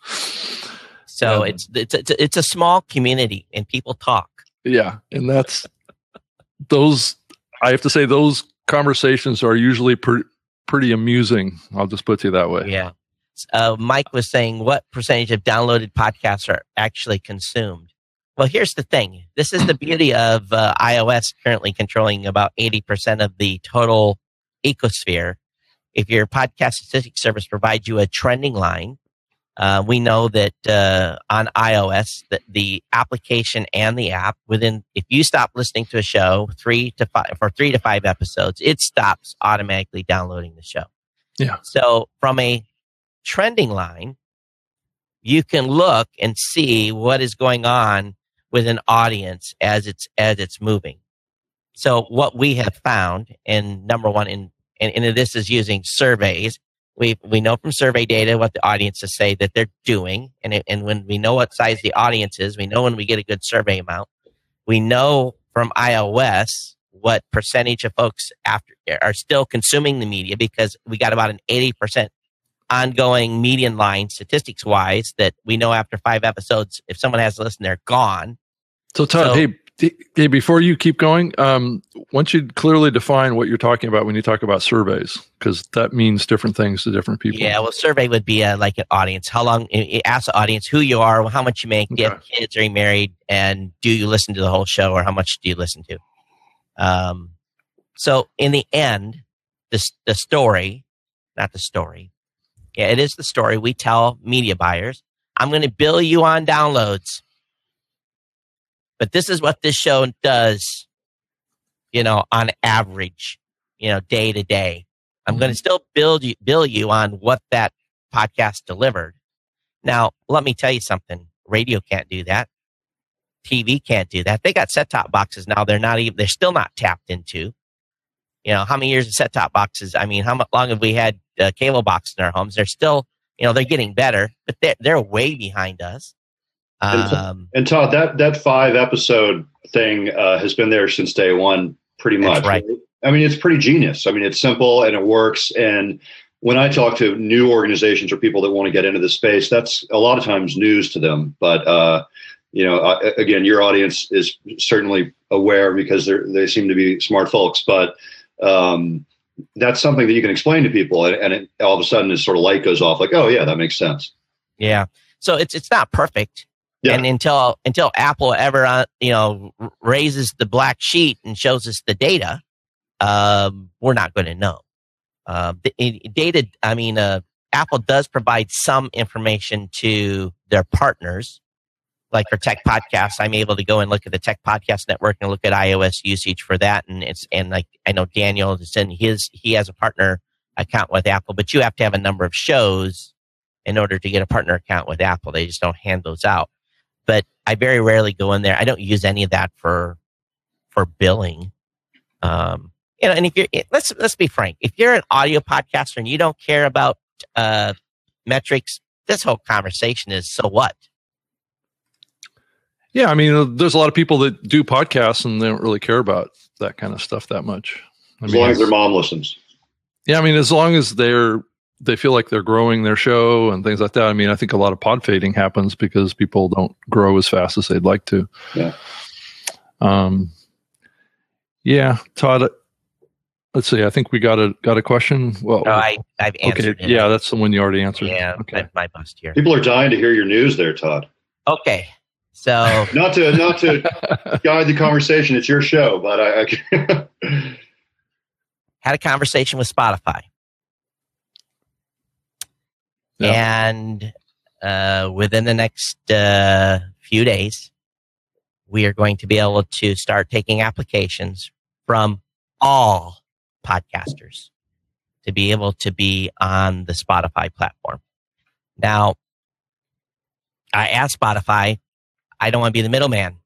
Speaker 1: So
Speaker 2: yeah.
Speaker 1: it's it's it's a, it's a small community, and people talk.
Speaker 2: Yeah, and that's those. I have to say, those conversations are usually pre- pretty amusing. I'll just put it that way.
Speaker 1: Yeah. Uh, Mike was saying, what percentage of downloaded podcasts are actually consumed? Well, here's the thing. This is the beauty of uh, iOS currently controlling about eighty percent of the total ecosphere. If your podcast statistics service provides you a trending line, uh, we know that uh, on iOS, that the application and the app, within, if you stop listening to a show three to five for three to five episodes, it stops automatically downloading the show.
Speaker 2: Yeah.
Speaker 1: So from a trending line, you can look and see what is going on with an audience as it's as it's moving. So what we have found, and number one, in and, and this is using surveys, We we know from survey data what the audiences say that they're doing, and it, and when we know what size the audience is, we know when we get a good survey amount. We know from iOS what percentage of folks after are still consuming the media, because we got about an eighty percent ongoing median line statistics wise that we know after five episodes, if someone has listened, they're gone.
Speaker 2: So Todd,
Speaker 1: So-
Speaker 2: hey, d- hey, before you keep going, um, once you clearly define what you're talking about when you talk about surveys, because that means different things to different people.
Speaker 1: Yeah, well, survey would be a, like an audience. How long? It asks the audience who you are, how much you make, do you have
Speaker 2: Okay.
Speaker 1: kids, are you married, and do you listen to the whole show, or how much do you listen to? Um, so in the end, the the story, not the story. Yeah, it is the story. We tell media buyers, I'm going to bill you on downloads, but this is what this show does, you know, on average, you know, day to day. I'm going to still build you, bill you on what that podcast delivered. Now, let me tell you something. Radio can't do that. T V can't do that. They got set-top boxes now. They're not even, they're still not tapped into. You know, how many years of set-top boxes? I mean, how much long have we had uh, cable boxes in our homes? They're still, you know, they're getting better, but they're, they're way behind us. Um,
Speaker 3: And Todd, that that five episode thing uh, has been there since day one, pretty much.
Speaker 1: That's right.
Speaker 3: I mean, it's pretty genius. I mean, it's simple and it works. And when I talk to new organizations or people that want to get into the space, that's a lot of times news to them. But uh, you know, uh, again, your audience is certainly aware because they they seem to be smart folks. But um, that's something that you can explain to people, and, and it, all of a sudden, this sort of light goes off. Like, oh yeah, that makes sense.
Speaker 1: yeah. So it's it's not perfect.
Speaker 3: Yeah.
Speaker 1: And until until Apple ever, uh, you know, r- raises the black sheet and shows us the data, um, we're not going to know. Uh, the it, data, I mean, uh, Apple does provide some information to their partners, like for Tech Podcasts. I'm able to go and look at the Tech Podcast Network and look at iOS usage for that. And it's and like I know Daniel is in his he has a partner account with Apple, but you have to have a number of shows in order to get a partner account with Apple. They just don't hand those out. But I very rarely go in there. I don't use any of that for for billing. Um, you know, and if you're let's let's be frank, if you're an audio podcaster and you don't care about uh, metrics, this whole conversation is so what?
Speaker 2: Yeah, I mean, there's a lot of people that do podcasts and they don't really care about that kind of stuff that much. I
Speaker 3: As
Speaker 2: mean,
Speaker 3: long as their mom listens.
Speaker 2: yeah, I mean, as long as they're they feel like they're growing their show and things like that. I mean, I think a lot of pod fading happens because people don't grow as fast as they'd like to.
Speaker 3: Yeah.
Speaker 2: Um. Yeah, Todd. Let's see. I think we got a got a question. Well,
Speaker 1: No, I I've answered
Speaker 2: okay.
Speaker 1: it.
Speaker 2: Yeah, that's the one you already answered.
Speaker 1: Yeah,
Speaker 2: Okay.
Speaker 1: my, my bust here.
Speaker 3: People are dying to hear your news there, Todd.
Speaker 1: Okay, so
Speaker 3: Not to not to guide the conversation. It's your show, but I, I
Speaker 1: had a conversation with Spotify.
Speaker 2: Yeah.
Speaker 1: And uh, within the next uh, few days, we are going to be able to start taking applications from all podcasters to be able to be on the Spotify platform. Now, I asked Spotify, I don't want to be the middleman.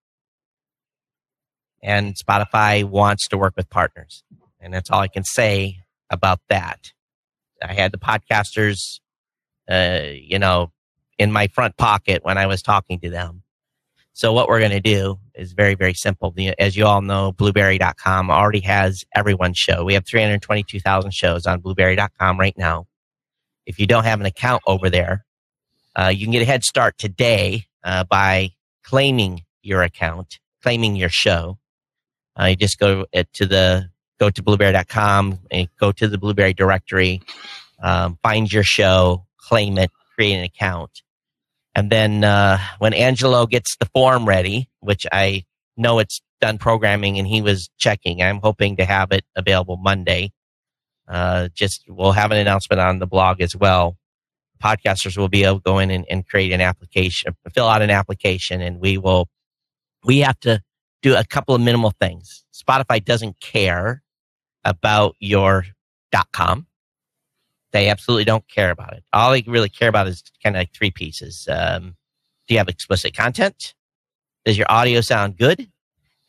Speaker 1: And Spotify wants to work with partners. And that's all I can say about that. I had the podcasters Uh, you know, in my front pocket when I was talking to them. So what we're going to do is very, very simple. The, as you all know, Blueberry dot com already has everyone's show. We have three hundred twenty-two thousand shows on Blueberry dot com right now. If you don't have an account over there, uh, you can get a head start today uh, by claiming your account, claiming your show. Uh, you just go to the go to Blueberry dot com and go to the Blueberry directory, um, find your show, claim it, create an account. And then uh, when Angelo gets the form ready, which I know it's done programming and he was checking, I'm hoping to have it available Monday. Uh, just we'll have an announcement on the blog as well. Podcasters will be able to go in and, and create an application, fill out an application, and we will, we have to do a couple of minimal things. Spotify doesn't care about your .com. They absolutely don't care about it. All they really care about is kind of like three pieces. Um, do you have explicit content? Does your audio sound good?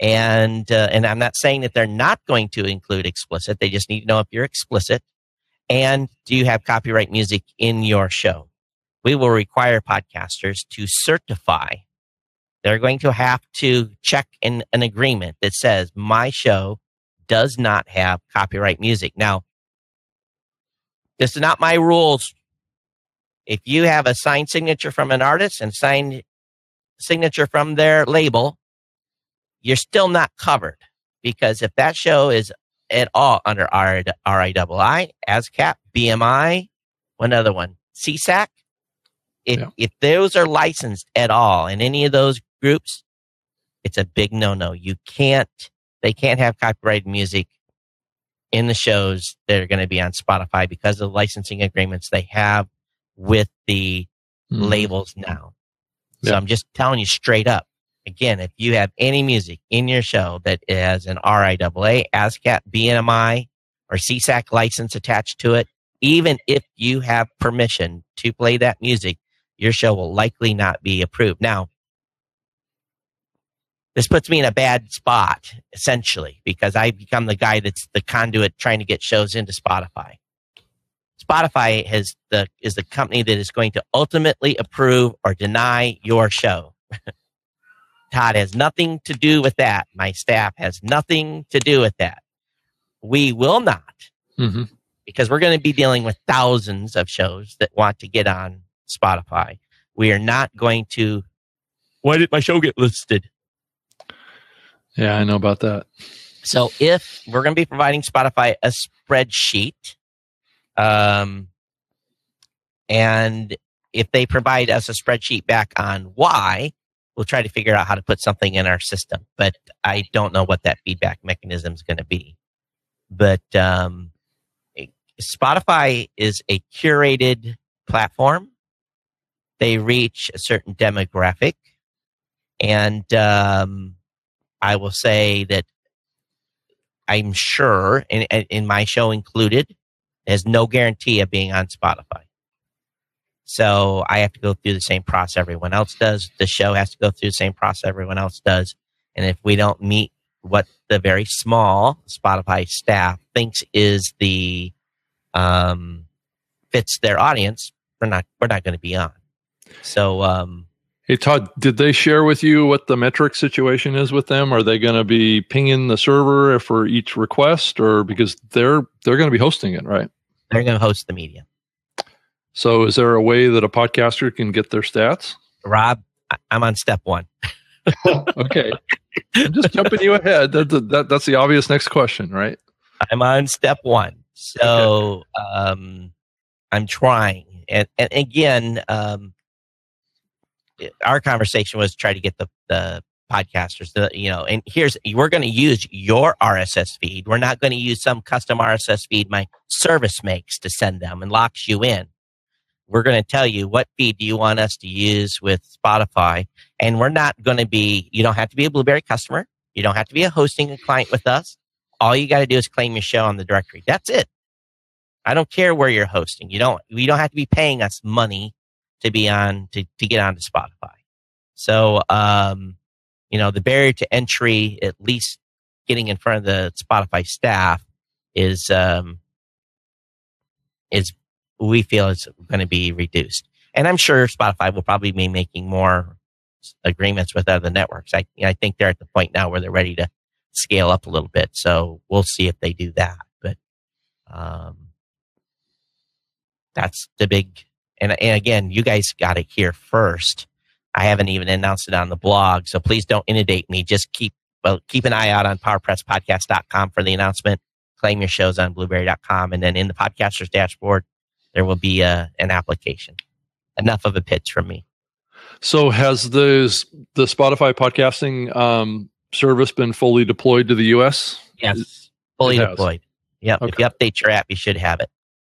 Speaker 1: And uh, and I'm not saying that they're not going to include explicit. They just need to know if you're explicit. And do you have copyright music in your show? We will require podcasters to certify. They're going to have to check in an agreement that says my show does not have copyright music. Now, this is not my rules. If you have a signed signature from an artist and signed signature from their label, you're still not covered, because if that show is at all under R I double I, ASCAP, B M I, one other one, C S A C, if, yeah. if those are licensed at all in any of those groups, it's a big no-no. You can't, they can't have copyrighted music in the shows that are going to be on Spotify because of the licensing agreements they have with the mm. labels now. So yeah. I'm just telling you straight up. Again, if you have any music in your show that has an R I double A, ASCAP, B M I, or C S A C license attached to it, even if you have permission to play that music, your show will likely not be approved. Now, this puts me in a bad spot, essentially, because I become the guy that's the conduit trying to get shows into Spotify. Spotify has the is the company that is going to ultimately approve or deny your show. Todd has nothing to do with that. My staff has nothing to do with that. We will not, mm-hmm. because we're going to be dealing with thousands of shows that want to get on Spotify. We are not going to, why did my show get listed?
Speaker 2: Yeah, I know about that.
Speaker 1: So if we're going to be providing Spotify a spreadsheet, um, and if they provide us a spreadsheet back on why, we'll try to figure out how to put something in our system. But I don't know what that feedback mechanism is going to be. But um, Spotify is a curated platform. They reach a certain demographic. And um, I will say that I'm sure, in, in my show included, there's no guarantee of being on Spotify. So I have to go through the same process everyone else does. The show has to go through the same process everyone else does. And if we don't meet what the very small Spotify staff thinks is the um, fits their audience, we're not we're not going to be on. So, um,
Speaker 2: hey Todd, did they share with you what the metric situation is with them? Are they going to be pinging the server for each request, or because they're they're going to be hosting it, right?
Speaker 1: They're going to host the media.
Speaker 2: So is there a way that a podcaster can get their stats?
Speaker 1: Rob, I'm on step one.
Speaker 2: Okay. I'm just jumping you ahead. That, that, that's the obvious next question, right?
Speaker 1: I'm on step one. So okay. um, I'm trying. And, and again, um, our conversation was to try to get the, the podcasters, the, you know, and here's, we're going to use your R S S feed. We're not going to use some custom R S S feed my service makes to send them and locks you in. We're going to tell you what feed do you want us to use with Spotify. And we're not going to be, you don't have to be a Blueberry customer. You don't have to be a hosting client with us. All you got to do is claim your show on the directory. That's it. I don't care where you're hosting. You don't, you don't have to be paying us money to be on, to, to get onto Spotify. So, um, you know, the barrier to entry, at least getting in front of the Spotify staff is, um, is, we feel it's going to be reduced. And I'm sure Spotify will probably be making more agreements with other networks. I, I think they're at the point now where they're ready to scale up a little bit. So we'll see if they do that. But um, that's the big, and, and again, you guys got it here first. I haven't even announced it on the blog. So please don't inundate me. Just keep, well, keep an eye out on power press podcast dot com for the announcement. Claim your shows on blueberry dot com. And then in the podcaster's dashboard, there will be a, an application. Enough of a pitch from me.
Speaker 2: So has the the Spotify podcasting um, service been fully deployed to the U S?
Speaker 1: Yes, fully deployed. Yeah, okay. If you update your app, you should have it.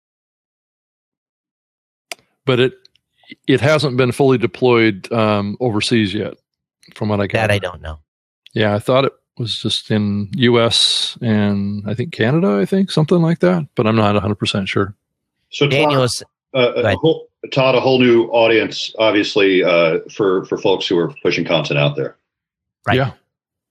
Speaker 2: But it it hasn't been fully deployed um, overseas yet, from what I gather.
Speaker 1: That I don't know.
Speaker 2: Yeah, I thought it was just in U S and I think Canada, I think, something like that. But I'm not one hundred percent sure.
Speaker 3: So
Speaker 1: Daniel was,
Speaker 3: uh, a whole, Todd, a whole new audience, obviously, uh, for, for folks who are pushing content out there.
Speaker 1: Right.
Speaker 2: Yeah.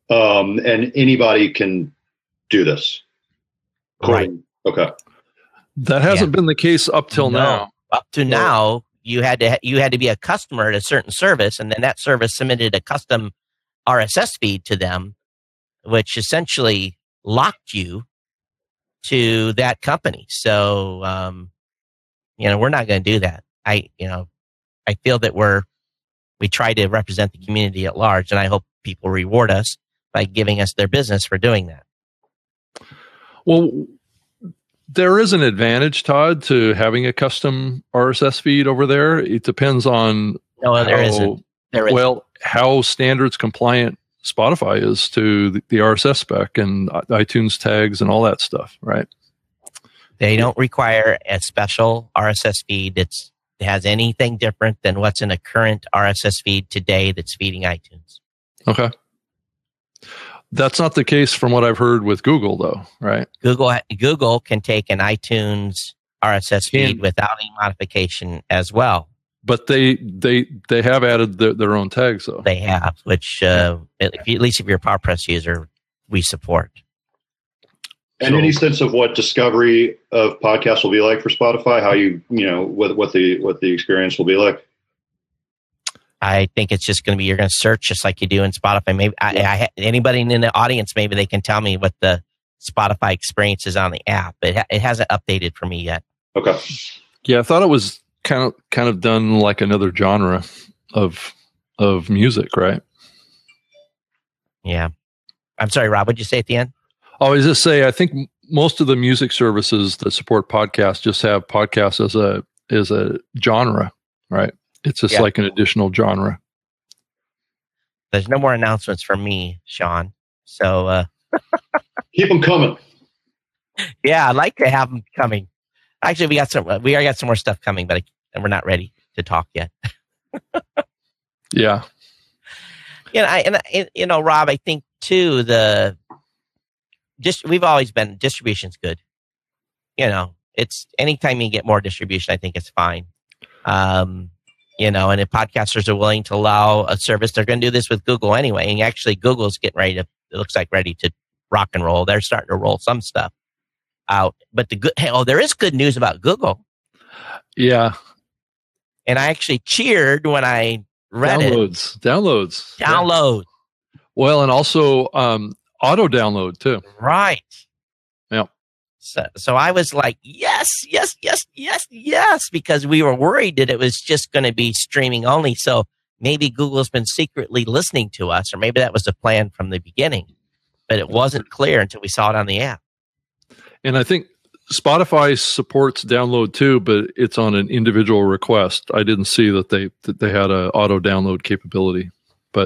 Speaker 3: Um, and anybody can do this.
Speaker 1: Right.
Speaker 3: Okay.
Speaker 2: That hasn't yeah. been the case up till
Speaker 1: no.
Speaker 2: now.
Speaker 1: Up to well, now, you had to you had to be a customer at a certain service, and then that service submitted a custom R S S feed to them, which essentially locked you to that company. So, um, you know, we're not going to do that. I, you know, I feel that we're we try to represent the community at large, and I hope people reward us by giving us their business for doing that.
Speaker 2: Well, there is an advantage, Todd, to having a custom R S S feed over there. It depends on
Speaker 1: no, there how, isn't. There isn't.
Speaker 2: Well, how standards compliant Spotify is to the, the R S S spec and iTunes tags and all that stuff, right?
Speaker 1: They don't require a special R S S feed that's that has anything different than what's in a current R S S feed today that's feeding iTunes.
Speaker 2: Okay. That's not the case from what I've heard with Google, though, right?
Speaker 1: Google Google can take an iTunes R S S feed
Speaker 2: can,
Speaker 1: without any modification as well.
Speaker 2: But they they they have added their, their own tags, though.
Speaker 1: They have, which uh, at least if you're a PowerPress user, we support.
Speaker 3: And so, any sense of what discovery of podcasts will be like for Spotify? How you you know what what the what the experience will be like?
Speaker 1: I think it's just going to be, you're going to search just like you do in Spotify. Maybe I, I, anybody in the audience, maybe they can tell me what the Spotify experience is on the app. It, ha- it hasn't updated for me yet.
Speaker 3: Okay.
Speaker 2: Yeah. I thought it was kind of, kind of done like another genre of, of music, right?
Speaker 1: Yeah. I'm sorry, Rob, what'd you say at the end?
Speaker 2: I was just say, I think most of the music services that support podcasts just have podcasts as a, as a genre, right? It's just yeah. like an additional genre.
Speaker 1: There's no more announcements from me, Sean. So uh,
Speaker 3: keep them coming.
Speaker 1: Yeah, I'd like to have them coming. Actually, we got some. We already got some more stuff coming, but I, we're not ready to talk yet.
Speaker 2: yeah.
Speaker 1: You know, I, and I, you know, Rob, I think too the just we've always been distribution's good. You know, it's anytime you get more distribution, I think it's fine. Um, You know, and if podcasters are willing to allow a service, they're going to do this with Google anyway. And actually, Google's getting ready to, it looks like ready to rock and roll. They're starting to roll some stuff out. But the good, oh, there is good news about Google.
Speaker 2: Yeah.
Speaker 1: And I actually cheered when I read
Speaker 2: downloads,
Speaker 1: it.
Speaker 2: Downloads.
Speaker 1: Download.
Speaker 2: Yeah. Well, and also um, auto download too.
Speaker 1: Right.
Speaker 2: Yeah.
Speaker 1: So, so I was like, yes, yes, yes, yes, yes, because we were worried that it was just going to be streaming only. So maybe Google's been secretly listening to us, or maybe that was the plan from the beginning, but it wasn't clear until we saw it on the app.
Speaker 2: And I think Spotify supports download too, but it's on an individual request. I didn't see that they that they had a auto download capability, but.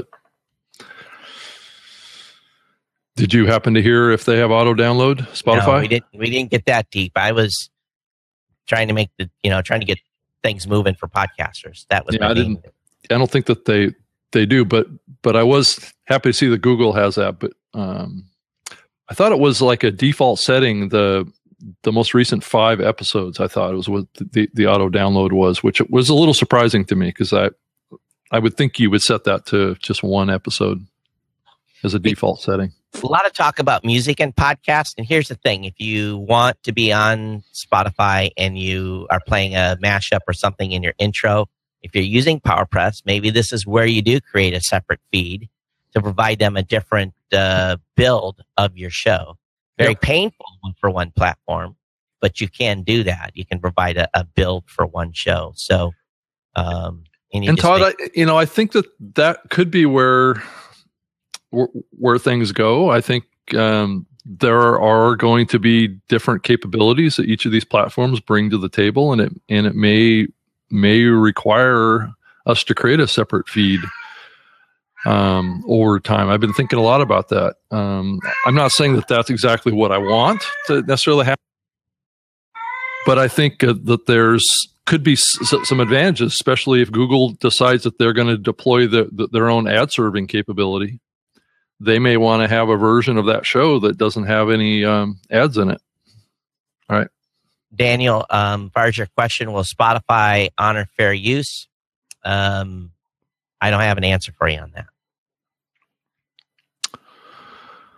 Speaker 2: Did you happen to hear if they have auto download Spotify?
Speaker 1: No, we didn't. We didn't get that deep. I was trying to make the, you know, trying to get things moving for podcasters. That was.
Speaker 2: Yeah, I didn't. I don't think that they they do, but but I was happy to see that Google has that. But um, I thought it was like a default setting. The the most recent five episodes, I thought it was what the the auto download was, which was a little surprising to me because I I would think you would set that to just one episode as a default setting.
Speaker 1: A lot of talk about music and podcasts. And here's the thing. If you want to be on Spotify and you are playing a mashup or something in your intro, if you're using PowerPress, maybe this is where you do create a separate feed to provide them a different uh, build of your show. Very yep. painful for one platform, but you can do that. You can provide a, a build for one show. So, um, and, you
Speaker 2: and Todd,
Speaker 1: make-
Speaker 2: I, you know, I think that that could be where... where things go. I think um, there are going to be different capabilities that each of these platforms bring to the table, and it and it may may require us to create a separate feed um, over time. I've been thinking a lot about that. Um, I'm not saying that that's exactly what I want to necessarily happen, but I think uh, that there's could be s- some advantages, especially if Google decides that they're going to deploy the, the, their own ad serving capability. They may want to have a version of that show that doesn't have any um, ads in it. All right.
Speaker 1: Daniel, um, as far as your question, will Spotify honor fair use? Um, I don't have an answer for you on that.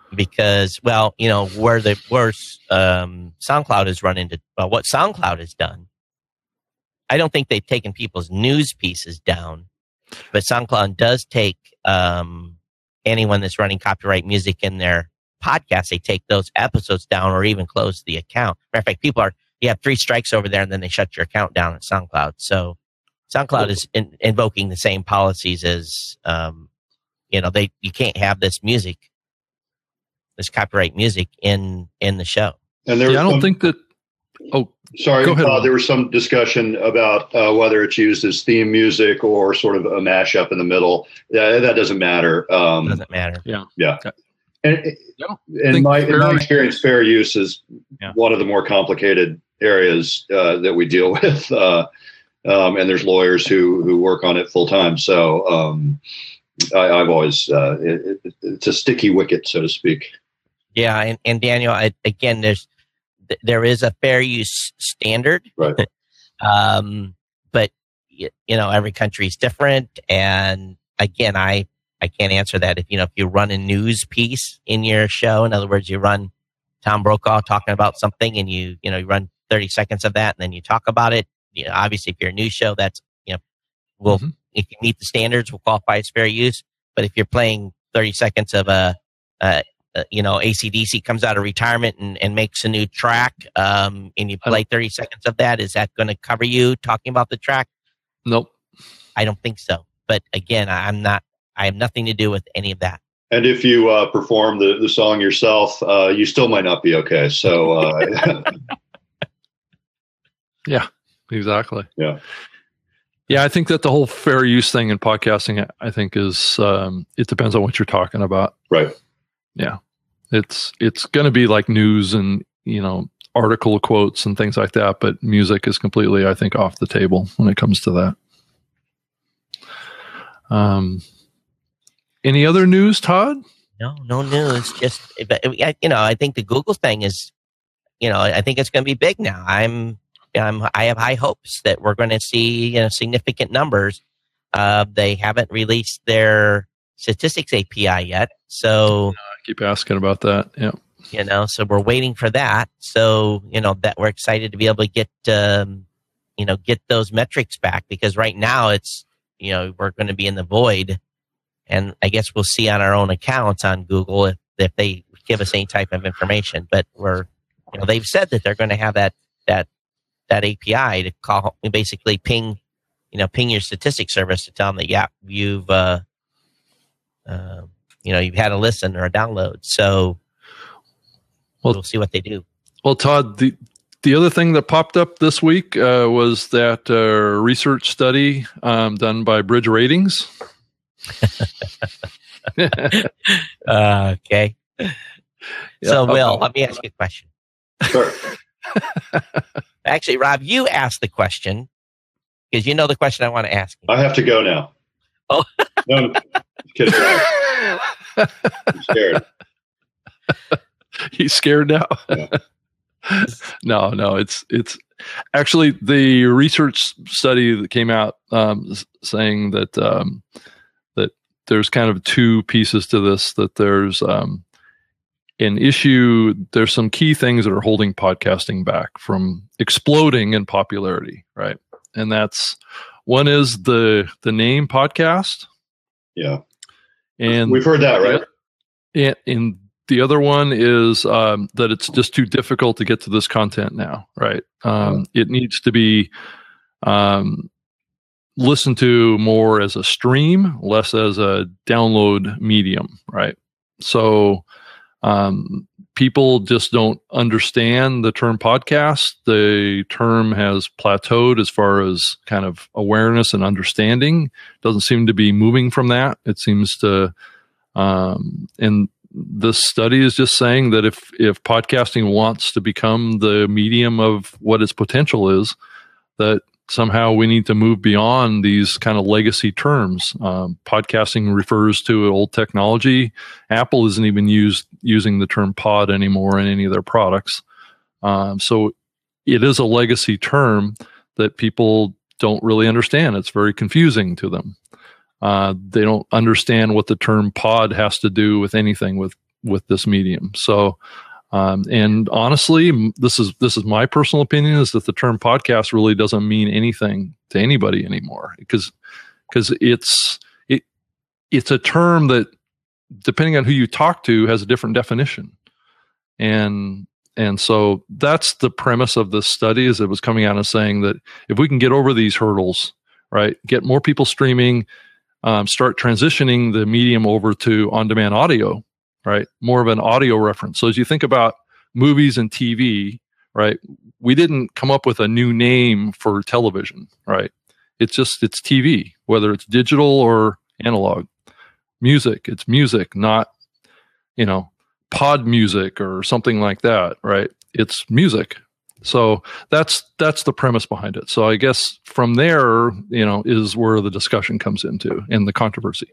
Speaker 1: because, well, you know, where the where um, SoundCloud has run into, well, what SoundCloud has done, I don't think they've taken people's news pieces down, but SoundCloud does take um, anyone that's running copyright music in their podcast. They take those episodes down or even close the account. Matter of fact, people are, you have three strikes over there and then they shut your account down at SoundCloud. So SoundCloud is in, invoking the same policies as, um, you know, they, you can't have this music, this copyright music in, in the show.
Speaker 2: And there, yeah, I don't some, think that, oh,
Speaker 3: sorry,
Speaker 2: go ahead,
Speaker 3: uh, there was some discussion about uh, whether it's used as theme music or sort of a mashup in the middle. Yeah, that doesn't matter. Um,
Speaker 1: doesn't matter.
Speaker 3: Yeah. Yeah. And in my, in my experience, fair use is yeah. one of the more complicated areas uh, that we deal with. Uh, um, and there's lawyers who, who work on it full time. So um, I, I've always, uh, it, it, it's a sticky wicket, so to speak.
Speaker 1: Yeah. And, and Daniel, I, again, there's, there is a fair use standard.
Speaker 3: Right.
Speaker 1: um, but, you, you know, every country is different. And again, I, I can't answer that. If, you know, if you run a news piece in your show, in other words, you run Tom Brokaw talking about something and you, you know, you run thirty seconds of that and then you talk about it. You know, obviously if you're a news show, that's, you know, will, mm-hmm. if you meet the standards, will qualify as fair use. But if you're playing thirty seconds of a, a, a you know, A C D C comes out of retirement and, and makes a new track, um, and you play thirty seconds of that, is that going to cover you talking about the track?
Speaker 2: Nope.
Speaker 1: I don't think so. But again, I'm not, I have nothing to do with any of that.
Speaker 3: And if you uh, perform the, the song yourself, uh, you still might not be okay. So, uh,
Speaker 2: yeah, exactly.
Speaker 3: Yeah.
Speaker 2: Yeah, I think that the whole fair use thing in podcasting, I think is, um, it depends on what you're talking about.
Speaker 3: Right.
Speaker 2: Yeah. It's, it's going to be like news and, you know, article quotes and things like that, but music is completely, I think, off the table when it comes to that. Um, any other news, Todd?
Speaker 1: No, no news. Just, you know, I think the Google thing is, you know, I think it's going to be big now. I'm, I'm, I have high hopes that we're going to see, you know, significant numbers. Uh, they haven't released their statistics A P I yet. So
Speaker 2: I keep asking about that. Yeah.
Speaker 1: You know, so we're waiting for that. So, you know, that we're excited to be able to get, um, you know, get those metrics back, because right now it's, you know, we're going to be in the void. And I guess we'll see on our own accounts on Google if, if they give us any type of information. But we're, you know, they've said that they're going to have that, that, that A P I to call, basically ping, you know, ping your statistics service to tell them that, yeah, you've, uh, uh, you know, you've had a listen or a download. So well, we'll see what they do.
Speaker 2: Well, Todd, the, the other thing that popped up this week uh, was that uh, research study um, done by Bridge Ratings.
Speaker 1: uh, okay. Yeah, so, Will, okay. Let me ask you a question.
Speaker 3: Sure.
Speaker 2: Actually,
Speaker 1: Rob, you asked the question because you know the question I want to ask you.
Speaker 3: I have to go now.
Speaker 1: Oh,
Speaker 3: no, I'm kidding. I'm scared.
Speaker 2: He's scared now.
Speaker 3: Yeah.
Speaker 2: no, no, it's it's actually the research study that came out um, saying that um, that there's kind of two pieces to this. That there's um, an issue. There's some key things that are holding podcasting back from exploding in popularity, right? And that's one is the the name podcast.
Speaker 3: Yeah,
Speaker 2: and
Speaker 3: we've heard that, right?
Speaker 2: And, and the other one is um, that it's just too difficult to get to this content now, right? Um, it needs to be um, listened to more as a stream, less as a download medium, right? So um, people just don't understand the term podcast. The term has plateaued as far as kind of awareness and understanding. Doesn't seem to be moving from that. It seems to, um, and this study is just saying that if, if podcasting wants to become the medium of what its potential is, that somehow we need to move beyond these kind of legacy terms. Um, podcasting refers to old technology. Apple isn't even used, using the term pod anymore in any of their products. Um, so it is a legacy term that people don't really understand. It's very confusing to them. Uh, they don't understand what the term pod has to do with anything with with this medium. So, um, and honestly, this is this is my personal opinion, is that the term podcast really doesn't mean anything to anybody anymore, because because it's it it's a term that, depending on who you talk to, has a different definition. And and so that's the premise of this study, is it was coming out and saying that if we can get over these hurdles, right, get more people streaming, um, start transitioning the medium over to on-demand audio, right, more of an audio reference. So as you think about movies and T V, right, we didn't come up with a new name for television, right? It's just, it's T V, whether it's digital or analog. Music, it's music, not, you know, pod music or something like that, right? It's music. So that's that's the premise behind it. So I guess from there, you know, is where the discussion comes into, and the controversy.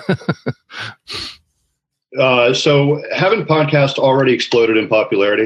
Speaker 3: uh, so haven't podcasts already exploded in popularity?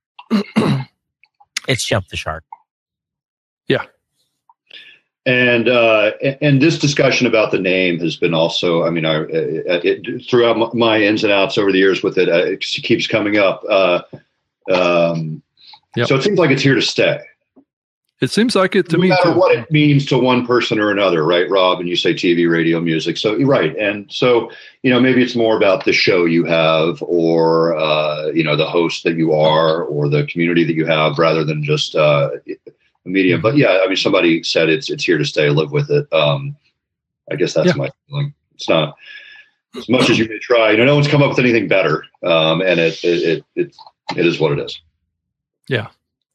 Speaker 1: It's jumped the shark.
Speaker 2: Yeah.
Speaker 3: And uh, and this discussion about the name has been also, I mean, I, it, throughout my ins and outs over the years with it, uh, it keeps coming up. Uh, um, yep. So it seems like it's here to stay.
Speaker 2: It seems like it to
Speaker 3: no
Speaker 2: me,
Speaker 3: no matter
Speaker 2: too.
Speaker 3: what it means to one person or another, right, Rob? And you say T V, radio, music. So you're right. And so, you know, maybe it's more about the show you have, or, uh, you know, the host that you are, or the community that you have, rather than just uh, a medium. But yeah, I mean, somebody said it's it's here to stay. Live with it. Um, I guess that's yeah. my feeling. It's not, as much as you may try, you know, no one's come up with anything better. Um, and it, it, it, it, it is what it is.
Speaker 2: Yeah.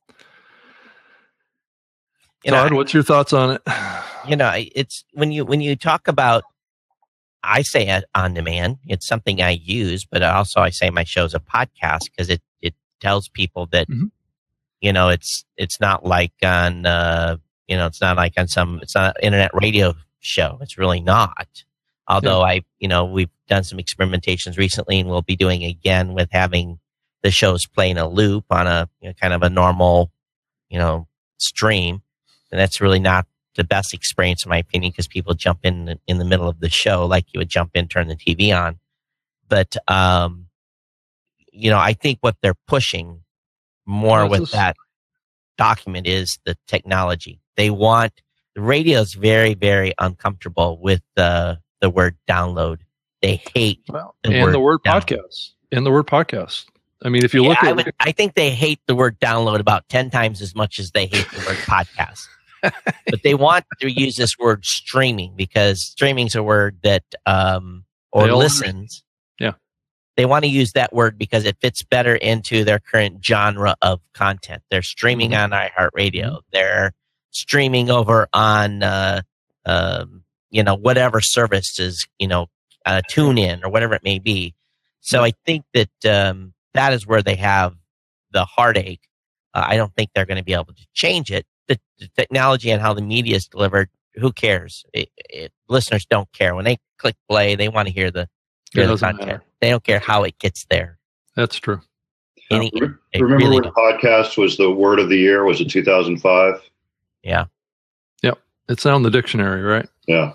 Speaker 1: You know,
Speaker 2: Todd, what's your thoughts on it?
Speaker 1: You know, it's when you when you talk about, I say it on demand, it's something I use, but also I say my show's a podcast, because it, it tells people that, mm-hmm. you know, it's it's not like on, uh, you know, it's not like on some, it's not an internet radio show. It's really not. Although yeah. I, you know, we've done some experimentations recently, and we'll be doing again with having the shows play in a loop on a, you know, kind of a normal, you know, stream. And that's really not the best experience, in my opinion, because people jump in in the middle of the show, like you would jump in, turn the T V on. But, um, you know, I think what they're pushing more with just... that document is the technology. They want, the radio is very, very uncomfortable with the the word download. They hate
Speaker 2: well,
Speaker 1: the
Speaker 2: and
Speaker 1: word
Speaker 2: the word
Speaker 1: download.
Speaker 2: podcast. And the word podcast. I mean, if you
Speaker 1: yeah,
Speaker 2: look at
Speaker 1: I, would, I think they hate the word download about ten times as much as they hate the word podcast. But they want to use this word streaming, because streaming's a word that, um, or listens.
Speaker 2: Yeah.
Speaker 1: They want to use that word because it fits better into their current genre of content. They're streaming mm-hmm. on iHeartRadio. Mm-hmm. They're streaming over on, uh, um, you know, whatever services, you know, uh, TuneIn or whatever it may be. So I think that um, that is where they have the heartache. Uh, I don't think they're going to be able to change it. The, the technology and how the media is delivered, who cares? It, it, listeners don't care. When they click play, they want to hear the, hear the content. Matter. They don't care how it gets there.
Speaker 2: That's true.
Speaker 1: Any,
Speaker 3: uh, remember really when don't. podcast was the word of the year? Was it two thousand five?
Speaker 1: Yeah.
Speaker 2: Yep. It's on the dictionary, right?
Speaker 3: Yeah.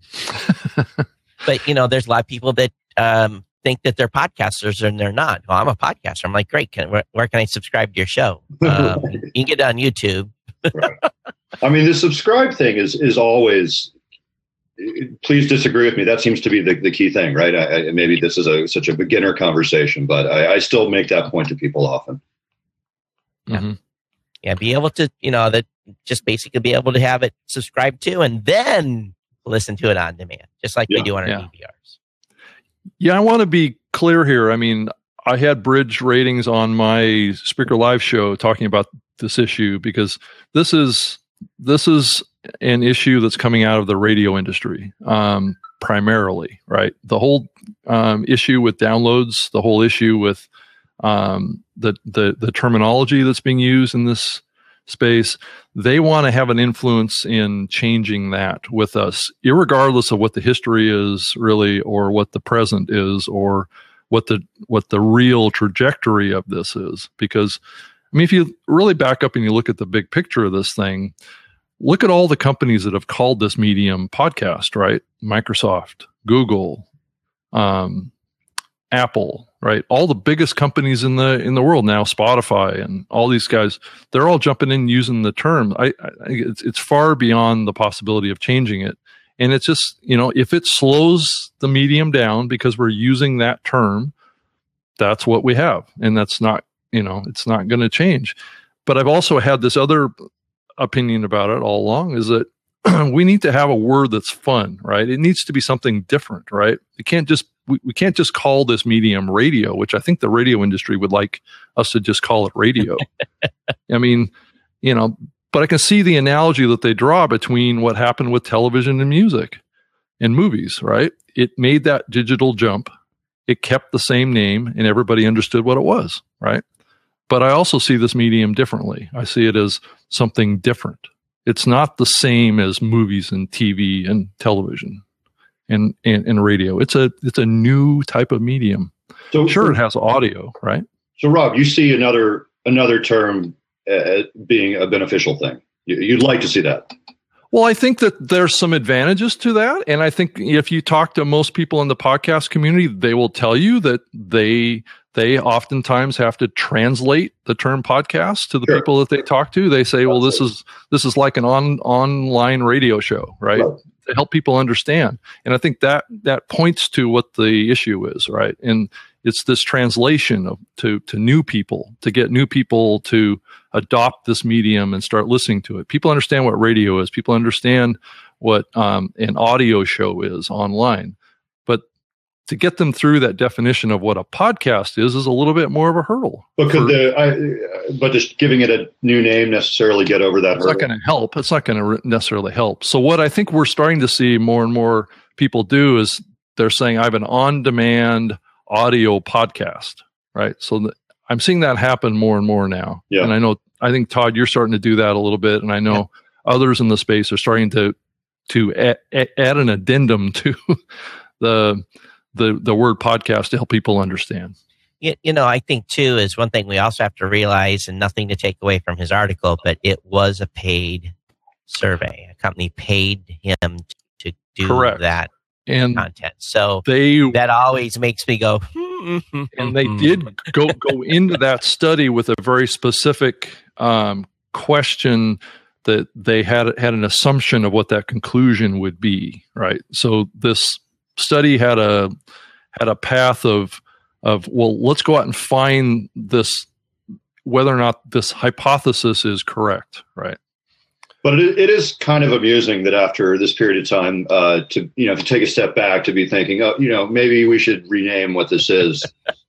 Speaker 1: But, you know, there's a lot of people that um, think that they're podcasters and they're not. Well, I'm a podcaster. I'm like, great. Can, where, where can I subscribe to your show? Um, you can get it on YouTube.
Speaker 3: Right. I mean, the subscribe thing is is always, please disagree with me. That seems to be the, the key thing, right? I, I, maybe this is a such a beginner conversation, but I, I still make that point to people often.
Speaker 1: Yeah. Mm-hmm. Yeah. Be able to, you know, that just basically be able to have it subscribed to and then listen to it on demand, just like yeah. we do on our
Speaker 2: yeah.
Speaker 1: D V Rs.
Speaker 2: Yeah. I want to be clear here. I mean, I had bridge ratings on my Spreaker Live show talking about this issue, because this is this is an issue that's coming out of the radio industry um, primarily, right? The whole um, issue with downloads, the whole issue with um, the, the the terminology that's being used in this space. They want to have an influence in changing that with us, irregardless of what the history is really, or what the present is, or what the what the real trajectory of this is. Because I mean, if you really back up and you look at the big picture of this thing, look at all the companies that have called this medium podcast, right? Microsoft, Google, um, Apple, right? All the biggest companies in the in the world now, Spotify and all these guys, they're all jumping in using the term. I, I it's it's far beyond the possibility of changing it. And it's just, you know, if it slows the medium down because we're using that term, that's what we have. And that's not, you know, it's not going to change. But I've also had this other opinion about it all along, is that we need to have a word that's fun, right? It needs to be something different, right? It can't just we, we can't just call this medium radio, which I think the radio industry would like us to just call it radio. I mean, you know, but I can see the analogy that they draw between what happened with television and music and movies, right? It made that digital jump. It kept the same name and everybody understood what it was, right? But I also see this medium differently. I see it as something different. It's not the same as movies and T V and television and, and, and radio. It's a it's a new type of medium. So sure, it has audio, right?
Speaker 3: So Rob, you see another another term uh, being a beneficial thing. You'd like to see that.
Speaker 2: Well, I think that there's some advantages to that. And I think if you talk to most people in the podcast community, they will tell you that they they oftentimes have to translate the term podcast to the sure. people that they talk to. They say, well, this is this is like an on online radio show, right? right? To help people understand. And I think that that points to what the issue is, right? And it's this translation of to to new people, to get new people to adopt this medium and start listening to it. People understand what radio is. People understand what um, an audio show is online. But to get them through that definition of what a podcast is is a little bit more of a hurdle.
Speaker 3: But could the I, but just giving it a new name necessarily get over that
Speaker 2: it's
Speaker 3: hurdle?
Speaker 2: It's not going to help. It's not going to necessarily help. So what I think we're starting to see more and more people do is they're saying, I have an on-demand audio podcast, right? So the, I'm seeing that happen more and more now. Yeah. And I know, I think, Todd, you're starting to do that a little bit. And I know yeah. others in the space are starting to to add, add an addendum to the the the word podcast to help people understand.
Speaker 1: You, you know, I think, too, is one thing we also have to realize, and nothing to take away from his article, but it was a paid survey. A company paid him to do
Speaker 2: Correct.
Speaker 1: that
Speaker 2: and
Speaker 1: content. So
Speaker 2: they,
Speaker 1: that always makes me go,
Speaker 2: and they did go go into that study with a very specific um, question that they had had an assumption of what that conclusion would be, right? So this study had a had a path of of well, let's go out and find this whether or not this hypothesis is correct, right?
Speaker 3: But it, it is kind of amusing that after this period of time, uh, to you know, to take a step back, to be thinking, oh, you know, maybe we should rename what this is.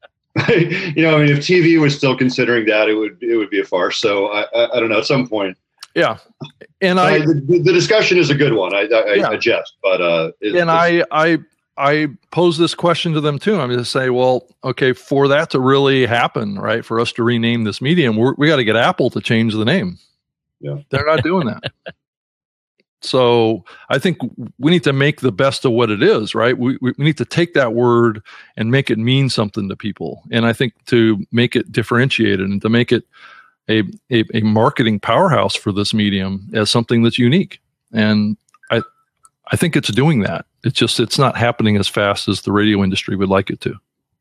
Speaker 3: you know, I mean, if T V was still considering that, it would it would be a farce. So I, I, I don't know. At some point,
Speaker 2: yeah. And I,
Speaker 3: I the, the discussion is a good one. I, I, yeah. I jest, but uh, it,
Speaker 2: and I I I pose this question to them too. I'm going to say, well, okay, for that to really happen, right, for us to rename this medium, we're, we got to get Apple to change the name.
Speaker 3: Yeah,
Speaker 2: they're not doing that. So I think we need to make the best of what it is, right? We we need to take that word and make it mean something to people. And I think to make it differentiated and to make it a a, a marketing powerhouse for this medium as something that's unique. And I I think it's doing that. It's just it's not happening as fast as the radio industry would like it to.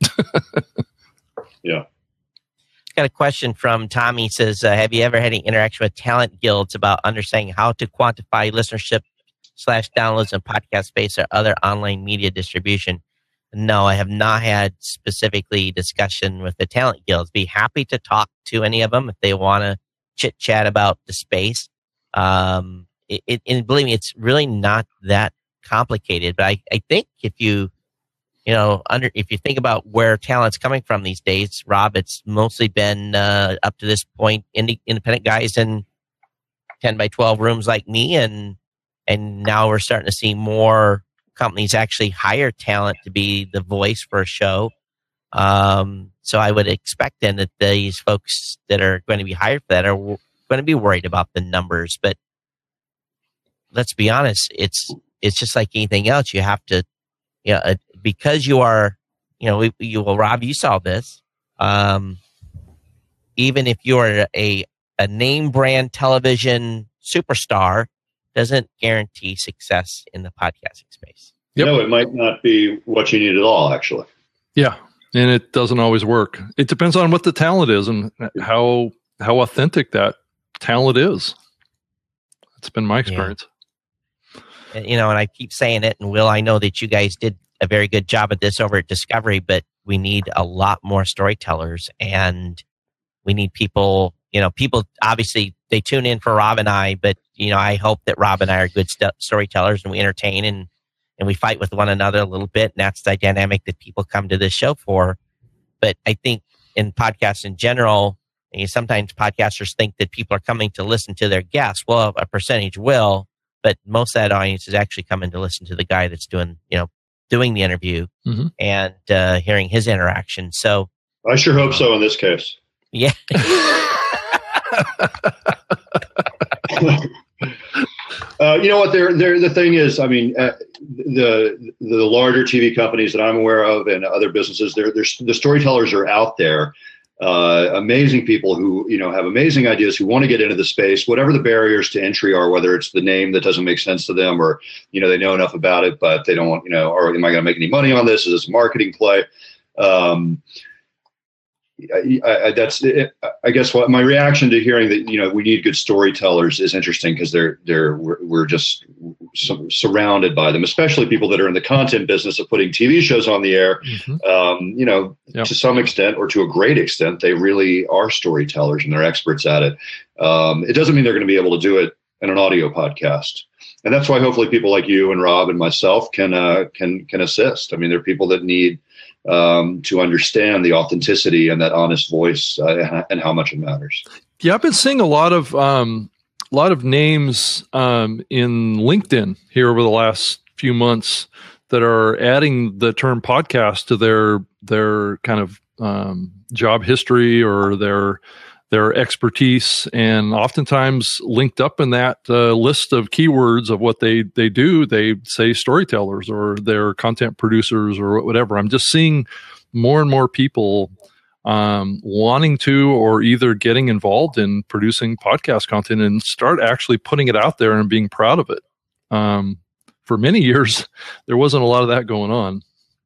Speaker 3: Yeah.
Speaker 1: Got a question from Tommy. He says, uh, have you ever had any interaction with talent guilds about understanding how to quantify listenership slash downloads in podcast space or other online media distribution? No, I have not had specifically discussion with the talent guilds. Be happy to talk to any of them if they want to chit chat about the space. Um, it, it, and believe me, it's really not that complicated. But I, I think if you You know, under if you think about where talent's coming from these days, Rob, it's mostly been uh, up to this point indie, independent guys in ten by twelve rooms like me, and and now we're starting to see more companies actually hire talent to be the voice for a show. Um, so I would expect then that these folks that are going to be hired for that are w- going to be worried about the numbers. But let's be honest, it's it's just like anything else. You have to, you know, uh, because you are, you know, you well, Rob, you saw this. Um, even if you're a a name brand television superstar, doesn't guarantee success in the podcasting space.
Speaker 3: Yep. No, it might not be what you need at all, actually.
Speaker 2: Yeah. and it doesn't always work. It depends on what the talent is and how how authentic that talent is. It's been my experience.
Speaker 1: Yeah. You know, and I keep saying it, and Will, I know that you guys did a very good job at this over at Discovery, but we need a lot more storytellers, and we need people, you know, people obviously they tune in for Rob and I, but, you know, I hope that Rob and I are good st- storytellers and we entertain and, and we fight with one another a little bit. And that's the dynamic that people come to this show for. But I think in podcasts in general, you know, sometimes podcasters think that people are coming to listen to their guests. Well, a percentage will, but most of that audience is actually coming to listen to the guy that's doing, you know, doing the interview mm-hmm. and uh, hearing his interaction. So
Speaker 3: I sure hope so in this case.
Speaker 1: Yeah.
Speaker 3: uh, you know what? There, there. The thing is, I mean, uh, the the larger T V companies that I'm aware of and other businesses, they're, they're, the storytellers are out there. Uh, amazing people who, you know, have amazing ideas, who want to get into the space, whatever the barriers to entry are, whether it's the name that doesn't make sense to them or, you know, they know enough about it, but they don't want, you know, or am I going to make any money on this? Is this a marketing play? Um, I, I, that's, I guess what my reaction to hearing that, you know, we need good storytellers is interesting because they're, they're, we're, we're just su- surrounded by them, especially people that are in the content business of putting T V shows on the air. Mm-hmm. Um, you know, yep. to some extent or to a great extent, they really are storytellers and they're experts at it. Um, it doesn't mean they're going to be able to do it in an audio podcast. And that's why hopefully people like you and Rob and myself can, uh, can, can assist. I mean, there are people that need, Um, to understand the authenticity and that honest voice uh, and how much it matters.
Speaker 2: Yeah, I've been seeing a lot of um, a lot of names um, in LinkedIn here over the last few months that are adding the term podcast to their their kind of um, job history or their their expertise, and oftentimes linked up in that uh, list of keywords of what they, they do, they say storytellers or they're content producers or whatever. I'm just seeing more and more people um, wanting to or either getting involved in producing podcast content and start actually putting it out there and being proud of it. Um, for many years, there wasn't a lot of that going on.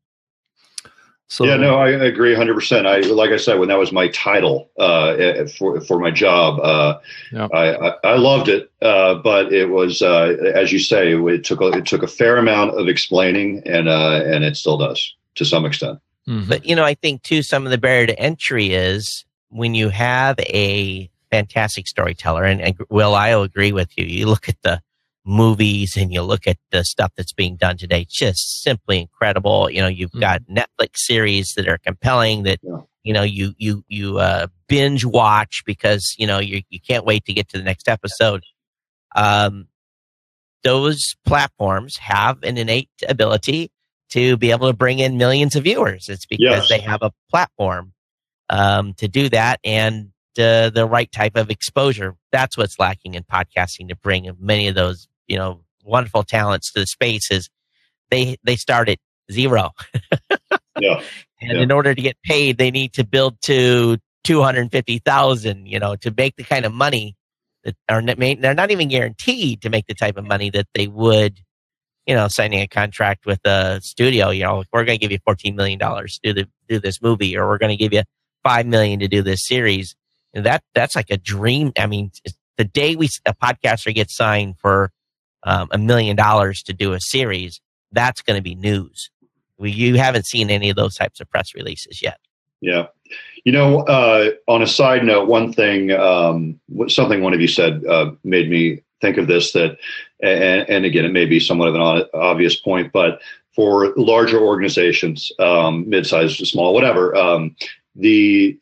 Speaker 2: So,
Speaker 3: yeah, no, I agree one hundred percent. I, like I said, when that was my title uh, for for my job, uh, yeah. I, I, I loved it. Uh, but it was, uh, as you say, it took a, it took a fair amount of explaining, and uh, and it still does to some extent.
Speaker 1: Mm-hmm. But you know, I think too, some of the barrier to entry is when you have a fantastic storyteller, and, and Will, I'll agree with you. You look at the movies and you look at the stuff that's being done today, just simply incredible. You know, you've mm-hmm. got Netflix series that are compelling that, yeah. you know, you, you, you, uh, binge watch because, you know, you, you can't wait to get to the next episode. Um, those platforms have an innate ability to be able to bring in millions of viewers. It's because yes. they have a platform, um, to do that. And, uh, the right type of exposure. That's what's lacking in podcasting to bring many of those, you know, wonderful talents to the space is they, they start at zero.
Speaker 3: yeah.
Speaker 1: And
Speaker 3: yeah.
Speaker 1: in order to get paid, they need to build to two hundred fifty thousand, you know, to make the kind of money that are, they're not even guaranteed to make the type of money that they would, you know, signing a contract with a studio, you know, we're going to give you fourteen million dollars to do the, do this movie, or we're going to give you five million dollars to do this series. And that, that's like a dream. I mean, the day we, a podcaster gets signed for um, a million dollars to do a series, that's going to be news. We, you haven't seen any of those types of press releases yet.
Speaker 3: Yeah. You know, uh, on a side note, one thing, um, something one of you said uh, made me think of this, that, and, and again, it may be somewhat of an obvious point, but for larger organizations, um, mid-sized to small, whatever, um, the,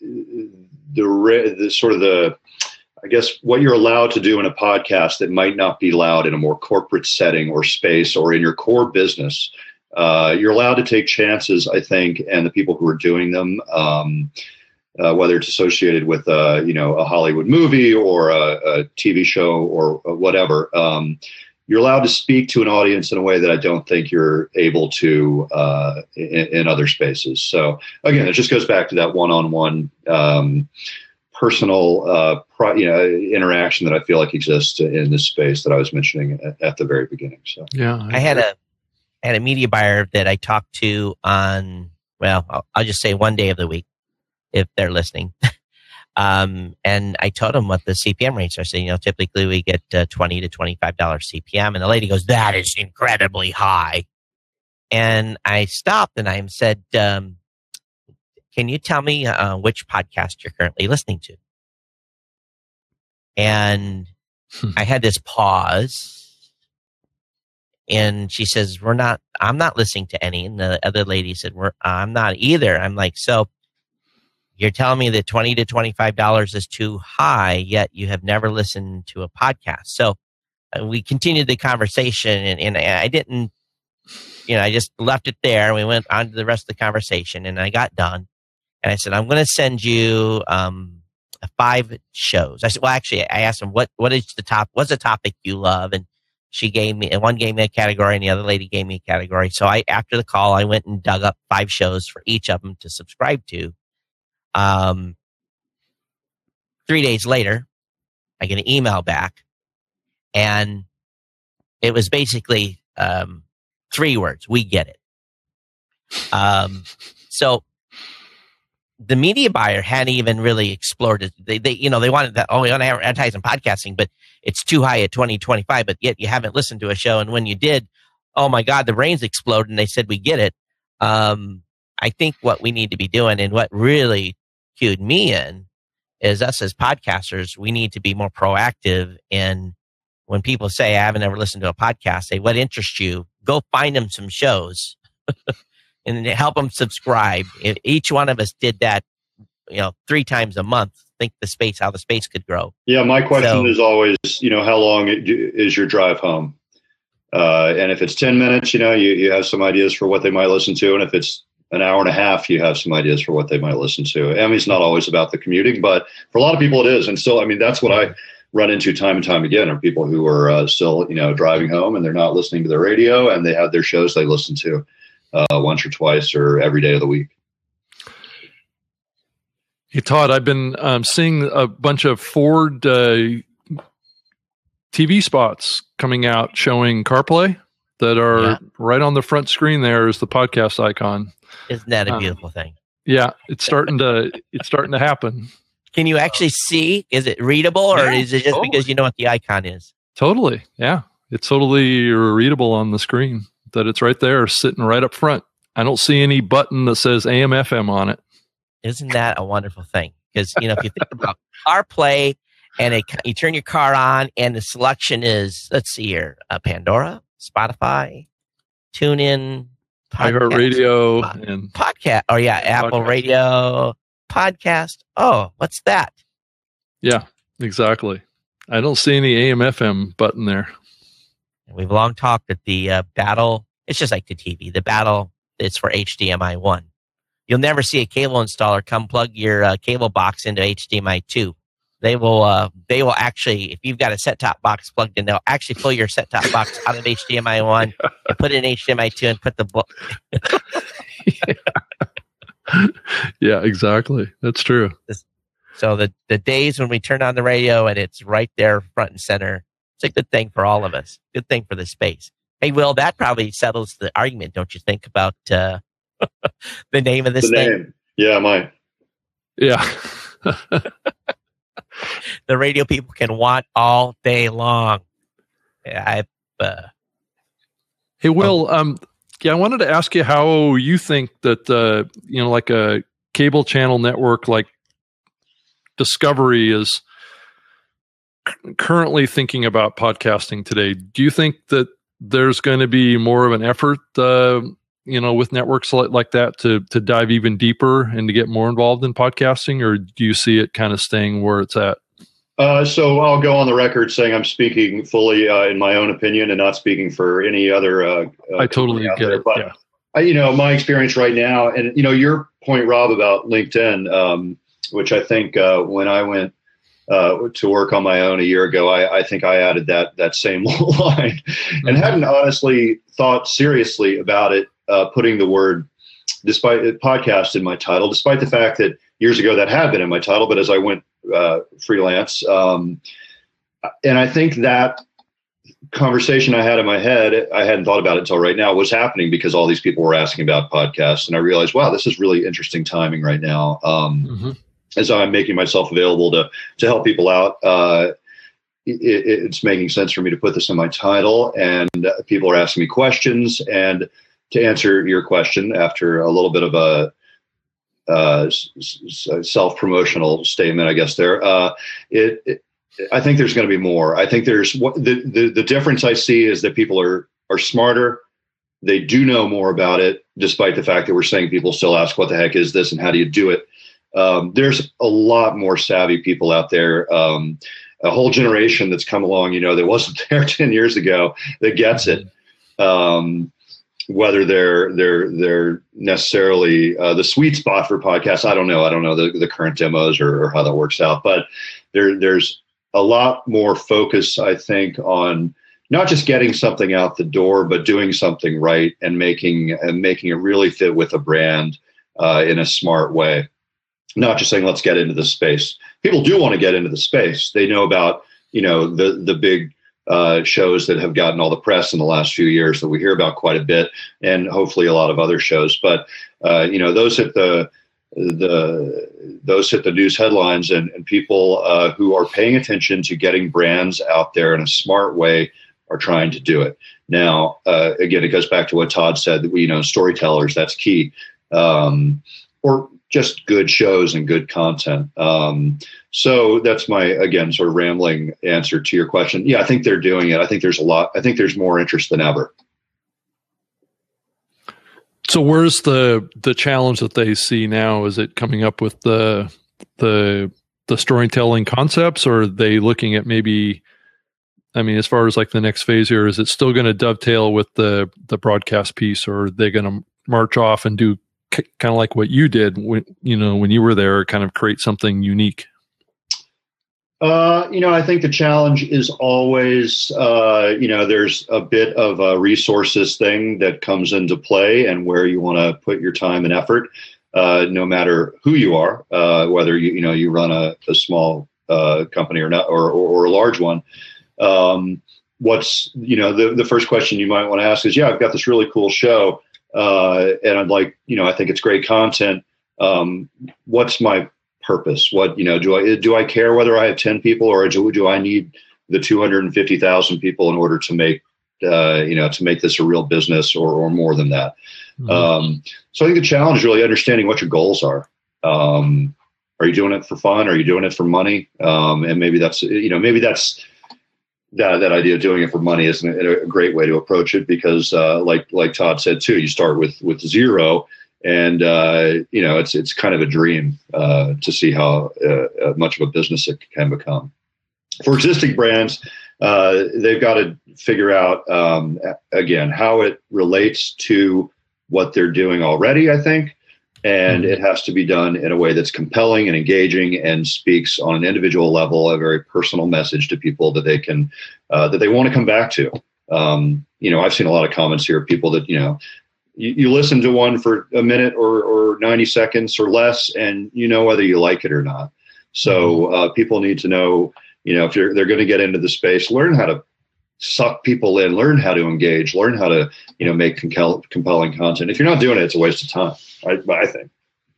Speaker 3: the, the sort of the, I guess, what you're allowed to do in a podcast that might not be allowed in a more corporate setting or space or in your core business. Uh, you're allowed to take chances, I think, and the people who are doing them, um, uh, whether it's associated with, uh, you know, a Hollywood movie or a, a T V show or whatever, um, you're allowed to speak to an audience in a way that I don't think you're able to uh, in, in other spaces. So again, it just goes back to that one-on-one um, personal uh, pro, you know, interaction that I feel like exists in this space that I was mentioning at, at the very beginning. So
Speaker 2: yeah,
Speaker 1: I, I had a I had a media buyer that I talked to on well, I'll, I'll just say one day of the week if they're listening. um, and I told them what the C P M rates are. I said, you know, typically we get uh, twenty to twenty-five dollars C P M. And the lady goes, that is incredibly high. And I stopped and I said, um, can you tell me uh, which podcast you're currently listening to? And hmm. I had this pause. And she says, we're not, I'm not listening to any. And the other lady said, we're, I'm not either. I'm like, so you're telling me that twenty to twenty-five dollars is too high, yet you have never listened to a podcast. So uh, we continued the conversation and, and I didn't, you know, I just left it there. We went on to the rest of the conversation and I got done. And I said, I'm going to send you um, five shows. I said, well, actually, I asked them, what, what is the top, what's the topic you love? And she gave me, and one gave me a category and the other lady gave me a category. So I, after the call, I went and dug up five shows for each of them to subscribe to. Um, three days later, I get an email back and it was basically, um, three words. We get it. Um, so the media buyer hadn't even really explored it. They, they, you know, they wanted that, oh, we want to advertise in podcasting, but it's too high at twenty, twenty-five, but yet you haven't listened to a show. And when you did, oh my God, the brains exploded and they said, we get it. Um, I think what we need to be doing and what really cued me in is us as podcasters, we need to be more proactive in when people say, I haven't ever listened to a podcast, say, what interests you? Go find them some shows and help them subscribe. If each one of us did that, you know, three times a month, think the space, how the space could grow.
Speaker 3: Yeah. My question
Speaker 1: so,
Speaker 3: is always, you know, how long is your drive home? Uh, and if it's ten minutes, you know, you, you have some ideas for what they might listen to. And if it's an hour and a half, you have some ideas for what they might listen to. I mean, it's not always about the commuting, but for a lot of people it is. And still, I mean, that's what I run into time and time again are people who are uh, still, you know, driving home and they're not listening to the radio and they have their shows they listen to uh, once or twice or every day of the week.
Speaker 2: Hey, Todd, I've been um, seeing a bunch of Ford uh, T V spots coming out showing CarPlay that are yeah. right on the front screen. There is the podcast icon.
Speaker 1: Isn't that a beautiful um, thing?
Speaker 2: Yeah, it's starting to it's starting to happen.
Speaker 1: Can you actually see? Is it readable, or
Speaker 2: yeah,
Speaker 1: is it just
Speaker 2: totally.
Speaker 1: because you know what the icon is?
Speaker 2: Totally, yeah. It's totally readable on the screen. That it's right there, sitting right up front. I don't see any button that says A M F M on it.
Speaker 1: Isn't that a wonderful thing? Because you know, if you think about CarPlay, and it, you turn your car on, and the selection is, let's see here, uh, Pandora, Spotify, TuneIn,
Speaker 2: iHeartRadio,
Speaker 1: pod,
Speaker 2: and
Speaker 1: podcast. Oh yeah, Apple podcast. Radio, podcast. Oh, what's that?
Speaker 2: Yeah, exactly. I don't see any A M F M button there.
Speaker 1: And we've long talked that the uh, battle. It's just like the T V. The battle is for H D M I one. You'll never see a cable installer come plug your uh, cable box into H D M I two. They will. Uh, they will actually, if you've got a set-top box plugged in, they'll actually pull your set-top box out of H D M I one and put it in H D M I two and put the. Bo-
Speaker 2: yeah. yeah, exactly. That's true.
Speaker 1: So the the days when we turn on the radio and it's right there, front and center, it's a good thing for all of us. Good thing for the space. Hey, Will, that probably settles the argument, don't you think, about uh, the name of this
Speaker 3: the
Speaker 1: thing?
Speaker 3: Name. Yeah, mine.
Speaker 2: Yeah.
Speaker 1: The radio people can want all day long. I. Uh,
Speaker 2: hey, Will. Oh. Um, yeah, I wanted to ask you how you think that uh, you know, like a cable channel network like Discovery is c- currently thinking about podcasting today. Do you think that there's going to be more of an effort, uh, you know, with networks like, like that to to dive even deeper and to get more involved in podcasting, or do you see it kind of staying where it's at?
Speaker 3: Uh, so I'll go on the record saying I'm speaking fully uh, in my own opinion and not speaking for any other. Uh, uh,
Speaker 2: I totally get there. it.
Speaker 3: But
Speaker 2: yeah.
Speaker 3: I, you know, my experience right now, and you know, your point, Rob, about LinkedIn, um, which I think uh, when I went uh, to work on my own a year ago, I, I think I added that that same line, mm-hmm. and hadn't honestly thought seriously about it, uh, putting the word despite podcast in my title, despite the fact that years ago that had been in my title, but as I went uh, freelance, um, and I think that conversation I had in my head, I hadn't thought about it until right now, was happening because all these people were asking about podcasts. And I realized, wow, this is really interesting timing right now. Um, mm-hmm. As I'm making myself available to, to help people out, uh, it, it's making sense for me to put this in my title, and uh, people are asking me questions. And to answer your question, after a little bit of a uh, s- s- self-promotional statement, I guess there, uh, it, it I think there's going to be more. I think there's what the, the, the difference I see is that people are, are smarter. They do know more about it, despite the fact that we're saying people still ask, what the heck is this? And how do you do it? Um, there's a lot more savvy people out there. Um, a whole generation that's come along, you know, that wasn't there ten years ago that gets it. Um, whether they're, they're, they're necessarily uh, the sweet spot for podcasts. I don't know. I don't know the, the current demos or, or how that works out, but there, there's a lot more focus, I think, on not just getting something out the door, but doing something right and making and making it really fit with a brand uh, in a smart way. Not just saying, let's get into the space. People do want to get into the space. They know about, you know, the the big uh, shows that have gotten all the press in the last few years that we hear about quite a bit, and hopefully a lot of other shows. But uh, you know, those hit the the those hit the news headlines, and, and people uh, who are paying attention to getting brands out there in a smart way are trying to do it. Now, uh, again, it goes back to what Todd said, that we, you know, storytellers, that's key, um, or just good shows and good content. Um, so that's my, again, sort of rambling answer to your question. Yeah, I think they're doing it. I think there's a lot, I think there's more interest than ever.
Speaker 2: So where's the the challenge that they see now? Is it coming up with the the the storytelling concepts, or are they looking at maybe, I mean, as far as like the next phase here, is it still going to dovetail with the the broadcast piece, or are they going to march off and do c- kind of like what you did when, you know, when you were there, kind of create something unique?
Speaker 3: Uh, you know, I think the challenge is always, uh, you know, there's a bit of a resources thing that comes into play, and where you want to put your time and effort, uh, no matter who you are, uh, whether you, you know, you run a, a small uh, company or not, or, or, or a large one. Um, what's, you know, the, the first question you might want to ask is, yeah, I've got this really cool show, uh, and I'd like, you know, I think it's great content. Um, what's my purpose? What, you know, do I, do I care whether I have ten people, or do, do I need the two hundred fifty thousand people in order to make, uh, you know, to make this a real business, or, or more than that? Mm-hmm. Um, so I think the challenge is really understanding what your goals are. Um, are you doing it for fun? Are you doing it for money? Um, and maybe that's, you know, maybe that's, that, that idea of doing it for money isn't a, a great way to approach it, because, uh, like, like Todd said too, you start with, with zero. And, uh, you know, it's it's kind of a dream uh, to see how uh, much of a business it can become. For existing brands, uh, they've got to figure out, um, again, how it relates to what they're doing already, I think. And it has to be done in a way that's compelling and engaging and speaks on an individual level, a very personal message to people that they can, uh, that they want to come back to. Um, you know, I've seen a lot of comments here of people that, you know, You, you listen to one for a minute or, or ninety seconds or less, and you know whether you like it or not. So uh, people need to know, you know, if you're, they're going to get into the space, learn how to suck people in, learn how to engage, learn how to, you know, make compel, compelling content. If you're not doing it, it's a waste of time, I, I think.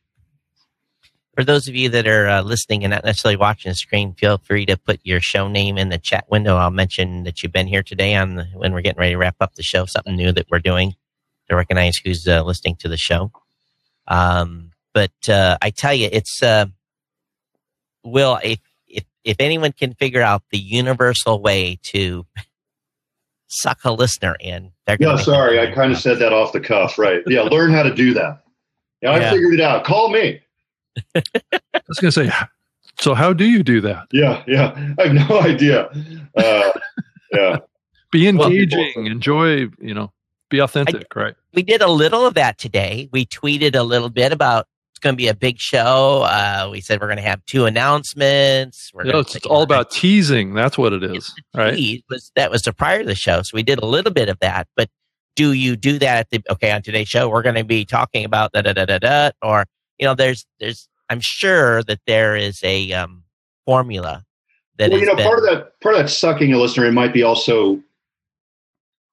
Speaker 1: For those of you that are uh, listening and not necessarily watching the screen, feel free to put your show name in the chat window. I'll mention that you've been here today on the, when we're getting ready to wrap up the show, something new that we're doing to recognize who's uh, listening to the show. Um, but uh, I tell you, it's, uh, Will, if, if, if anyone can figure out the universal way to suck a listener in, they're going to.
Speaker 3: Yeah, sorry, I kind of said that off the cuff, right? Yeah, learn how to do that. Yeah, I yeah. figured it out. Call me.
Speaker 2: I was going to say, so how do you do that?
Speaker 3: Yeah, yeah. I have no idea. Uh, yeah.
Speaker 2: Be engaging, well, enjoy, you know. Be authentic, I, right?
Speaker 1: We did a little of that today. We tweeted a little bit about it's going to be a big show. Uh, we said we're going to have two announcements. We're
Speaker 2: no, it's, it's all about teasing. That's what it is, right?
Speaker 1: Was, that was the prior to the show. So we did a little bit of that. But do you do that at the, okay, on today's show, we're going to be talking about da da da da da, or, you know, there's, there's, I'm sure that there is a um, formula that
Speaker 3: well,
Speaker 1: is.
Speaker 3: You know, been, part of that, part of that sucking a listener, it might be also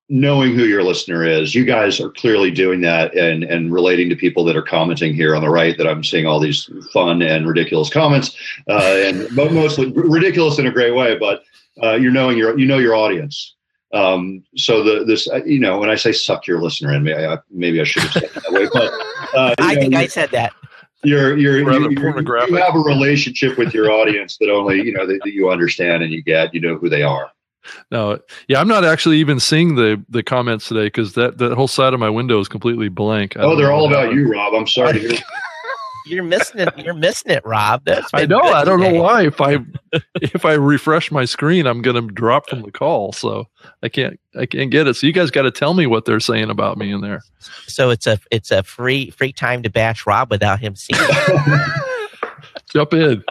Speaker 3: knowing who your listener is. You guys are clearly doing that and, and relating to people that are commenting here on the right, that I'm seeing all these fun and ridiculous comments, uh, and mostly ridiculous in a great way, but uh, you're knowing your, you know, your audience. Um, so the, this, uh, you know, when I say suck your listener in, maybe I, maybe I should have said it that way, but uh,
Speaker 1: I
Speaker 3: know,
Speaker 1: think I said that.
Speaker 3: You're, you're,
Speaker 2: Rather
Speaker 3: you're, you're you have a relationship with your audience that only, you know, that, that you understand and you get, you know who they are.
Speaker 2: No, yeah, I'm not actually even seeing the the comments today because that, that whole side of my window is completely blank.
Speaker 3: Oh, they're all about you, Rob. I'm sorry to hear.
Speaker 1: You're missing it. You're missing it, Rob. That's
Speaker 2: I know. I don't today. know why. If I if I refresh my screen, I'm going to drop from the call. So I can't I can't get it. So you guys got to tell me what they're saying about me in there.
Speaker 1: So it's a it's a free free time to bash Rob without him seeing it.
Speaker 2: Jump in.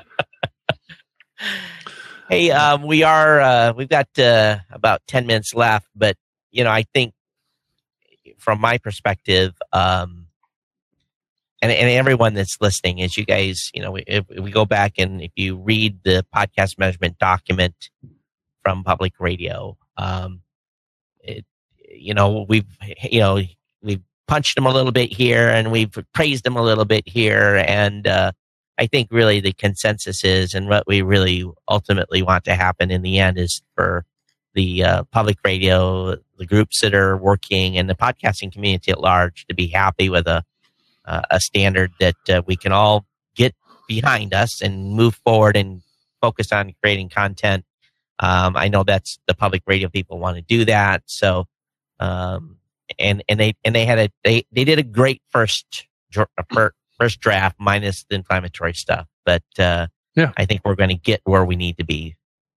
Speaker 1: Hey, um, we are, uh, we've got uh, about ten minutes left, but, you know, I think from my perspective, um, and, and everyone that's listening, is you guys, you know, if, if we go back and if you read the podcast measurement document from Public Radio, um, it, you know, we've, you know, we've punched them a little bit here and we've praised them a little bit here, and, uh, I think really the consensus is, and what we really ultimately want to happen in the end, is for the uh, public radio, the groups that are working, and the podcasting community at large to be happy with a uh, a standard that uh, we can all get behind us and move forward and focus on creating content. Um, I know that's the public radio people want to do that. So, um, and and they and they had a they they did a great first. first First draft minus the inflammatory stuff, but uh,
Speaker 2: yeah,
Speaker 1: I think we're going to get where we need to be.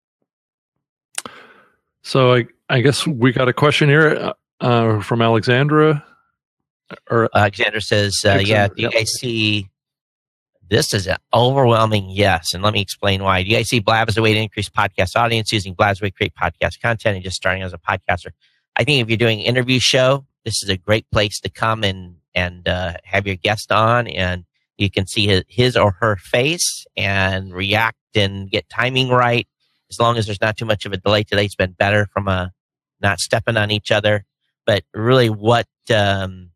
Speaker 2: So I, I guess we got a question here uh, from Alexandra. Or
Speaker 1: Alexandra says, uh, "Yeah, do you
Speaker 2: yep.
Speaker 1: guys see this is an overwhelming yes?" And let me explain why. Do you guys see Blab as a way to increase podcast audience, using Blab as a way to create podcast content and just starting as a podcaster? I think if you're doing an interview show, this is a great place to come and and uh, have your guest on, and you can see his, his or her face and react and get timing right. As long as there's not too much of a delay, today's been better from a not stepping on each other. But really, what um,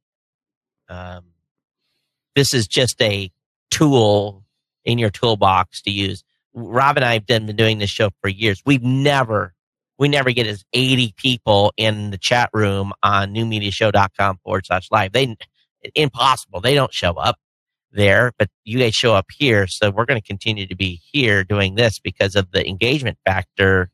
Speaker 1: um, this is just a tool in your toolbox to use. Rob and I have been doing this show for years. We've never We never get as eighty people in the chat room on newmediashow.com forward slash live. They, impossible. They don't show up there, but you guys show up here. So we're going to continue to be here doing this because of the engagement factor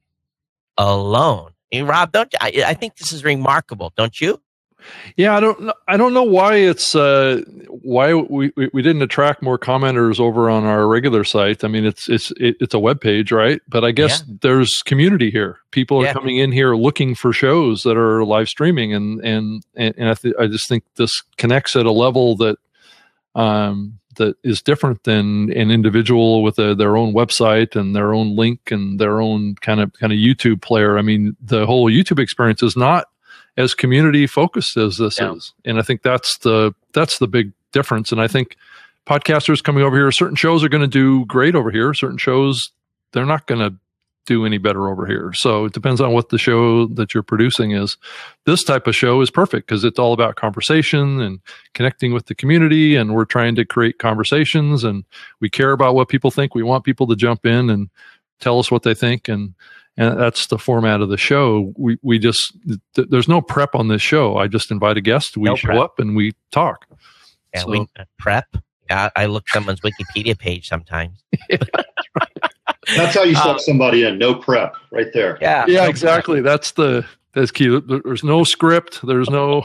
Speaker 1: alone. Hey, Rob, don't I, I think this is remarkable, don't you?
Speaker 2: Yeah, I don't. I don't know why it's uh, why we, we, we didn't attract more commenters over on our regular site. I mean, it's it's it, it's a web page, right? But I guess yeah. there's community here. People are yeah. coming in here looking for shows that are live streaming, and and and, and I th- I just think this connects at a level that um, that is different than an individual with a, their own website and their own link and their own kind of kind of YouTube player. I mean, the whole YouTube experience is not as community focused as this yeah. is. And I think that's the, that's the big difference. And I think podcasters coming over here, certain shows are going to do great over here. Certain shows, they're not going to do any better over here. So it depends on what the show that you're producing is. This type of show is perfect because it's all about conversation and connecting with the community. And we're trying to create conversations, and we care about what people think. We want people to jump in and tell us what they think. And, And that's the format of the show. We we just th- there's no prep on this show. I just invite a guest. We no show prep. up and we talk.
Speaker 1: Yeah,
Speaker 2: so,
Speaker 1: we uh, prep. I, I look someone's Wikipedia page sometimes.
Speaker 3: That's how you suck um, somebody in. No prep, right there.
Speaker 1: Yeah,
Speaker 2: yeah,
Speaker 1: no
Speaker 2: exactly.
Speaker 1: Prep.
Speaker 2: That's the that's key. There's no script. There's no.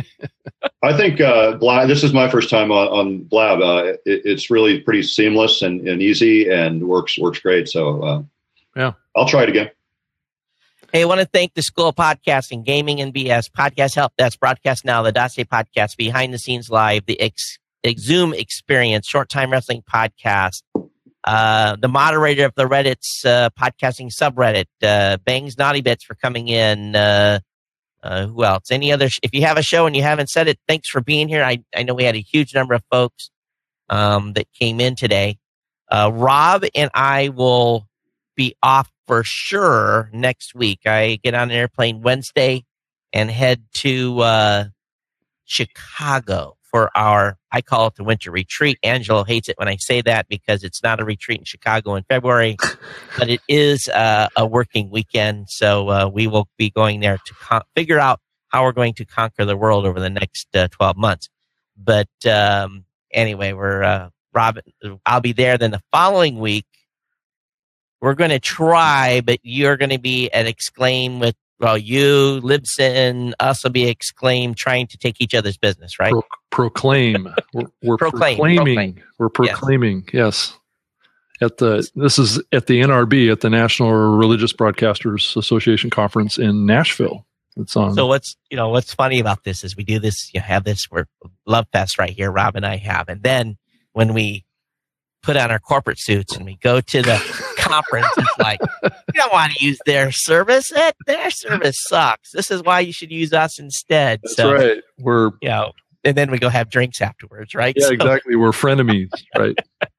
Speaker 3: I think uh, Blab. This is my first time on, on Blab. Uh, it, it's really pretty seamless and, and easy and works works great. So. Uh,
Speaker 2: Yeah,
Speaker 3: I'll try it again.
Speaker 1: Hey, I want to thank the School of Podcasting, Gaming and B S, Podcast Help Desk, Broadcast Now, the Dossier Podcast, Behind the Scenes Live, the Ex- Exum Experience, Short Time Wrestling Podcast, uh, the moderator of the Reddit's uh, podcasting subreddit, uh, Bangs Naughty Bits for coming in. Uh, uh, who else? Any other? Sh- if you have a show and you haven't said it, thanks for being here. I, I know we had a huge number of folks um, that came in today. Uh, Rob and I will be off for sure next week. I get on an airplane Wednesday, and head to uh, Chicago for our, I call it the winter retreat. Angelo hates it when I say that because it's not a retreat in Chicago in February, but it is uh, a working weekend. So uh, we will be going there to con- figure out how we're going to conquer the world over the next uh, twelve months. But um, anyway, we're uh, Robin. I'll be there. Then the following week, we're going to try, but you're going to be at Exclaim with, well, you, Libsyn, us will be Exclaim, trying to take each other's business, right?
Speaker 2: Pro- proclaim. We're, we're
Speaker 1: proclaim,
Speaker 2: proclaiming.
Speaker 1: proclaim.
Speaker 2: We're proclaiming. Yes. yes. At the this is at the N R B, at the National Religious Broadcasters Association conference in Nashville. It's on.
Speaker 1: So what's you know what's funny about this is we do this. You have this. We're Love Fest right here. Rob and I have, and then when we put on our corporate suits and we go to the conference, it's like, you don't want to use their service. That their service sucks. This is why you should use us instead.
Speaker 2: That's
Speaker 1: so,
Speaker 2: right. We're
Speaker 1: you know, and then we go have drinks afterwards, right?
Speaker 2: Yeah,
Speaker 1: so,
Speaker 2: exactly. We're frenemies, right?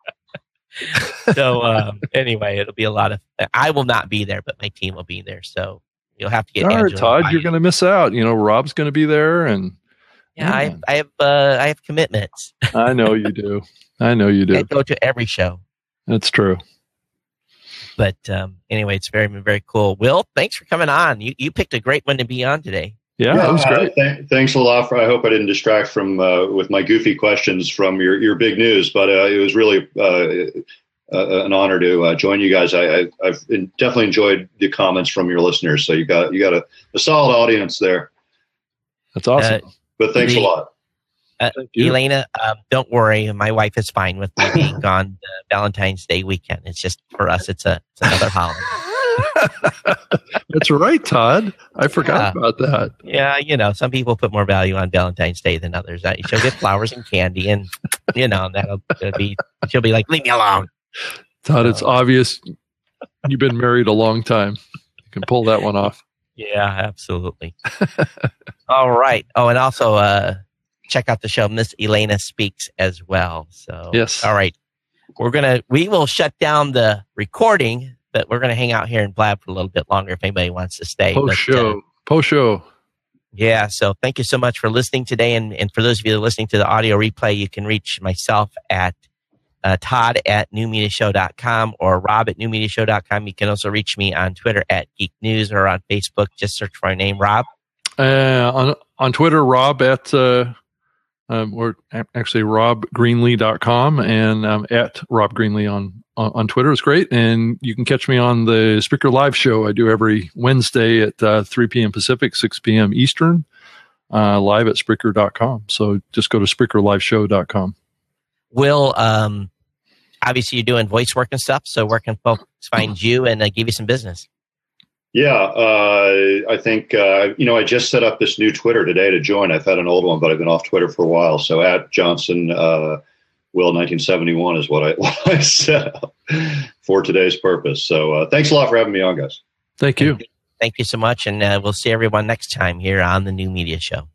Speaker 1: so um, anyway, it'll be a lot of. I will not be there, but my team will be there. So you'll have to get.
Speaker 2: All right, Todd, you're going to miss out. You know, Rob's going to be there, and
Speaker 1: yeah, yeah. I have, I have, uh, I have commitments.
Speaker 2: I know you do. I know you do.
Speaker 1: I go to every show.
Speaker 2: That's true.
Speaker 1: But um, anyway, it's very, very cool. Will, thanks for coming on. You you picked a great one to be on today.
Speaker 2: Yeah,
Speaker 3: yeah
Speaker 2: that was great.
Speaker 3: Uh, th- thanks a lot. For, I hope I didn't distract from uh, with my goofy questions from your, your big news, but uh, it was really uh, uh, an honor to uh, join you guys. I, I, I've definitely enjoyed the comments from your listeners. So you got you got a, a solid audience there.
Speaker 2: That's awesome.
Speaker 1: Uh,
Speaker 3: but thanks
Speaker 1: the,
Speaker 3: a lot.
Speaker 1: Uh, Elena, um, don't worry. My wife is fine with me being gone uh, Valentine's Day weekend. It's just for us. It's a it's another holiday.
Speaker 2: That's right, Todd. I forgot
Speaker 1: yeah.
Speaker 2: about that.
Speaker 1: Yeah, you know, some people put more value on Valentine's Day than others. Uh, she'll get flowers and candy, and you know that'll, that'll be. She'll be like, "Leave me alone."
Speaker 2: Todd,
Speaker 1: so,
Speaker 2: it's obvious you've been married a long time. You can pull that one off.
Speaker 1: Yeah, absolutely. All right. Oh, and also. Uh, Check out the show, Miss Elena Speaks, as well. So,
Speaker 2: yes.
Speaker 1: All right. We're going to, we will shut down the recording, but we're going to hang out here and blab for a little bit longer if anybody wants to stay.
Speaker 2: Post show. Uh, Post show.
Speaker 1: Yeah. So thank you so much for listening today. And, and for those of you that are listening to the audio replay, you can reach myself at uh, Todd at new media show dot com or Rob at new media show dot com. You can also reach me on Twitter at Geek News or on Facebook. Just search for my name, Rob.
Speaker 2: Uh, on, on Twitter, Rob at, uh, Um, or actually rob greenlee dot com and um, at Rob Greenlee on, on, on Twitter is great. And you can catch me on the Spreaker Live show I do every Wednesday at uh, three p.m. Pacific, six p.m. Eastern, uh, live at Spreaker dot com. So just go to Spreaker Live Show dot com.
Speaker 1: Will, um, obviously you're doing voice work and stuff. So where can folks find you and uh, give you some business?
Speaker 3: Yeah, uh, I think, uh, you know, I just set up this new Twitter today to join. I've had an old one, but I've been off Twitter for a while. So at Johnson uh, Will nineteen seventy-one is what I, what I set up for today's purpose. So uh, thanks a lot for having me on, guys.
Speaker 2: Thank you.
Speaker 1: Thank you so much. And uh, we'll see everyone next time here on the New Media Show.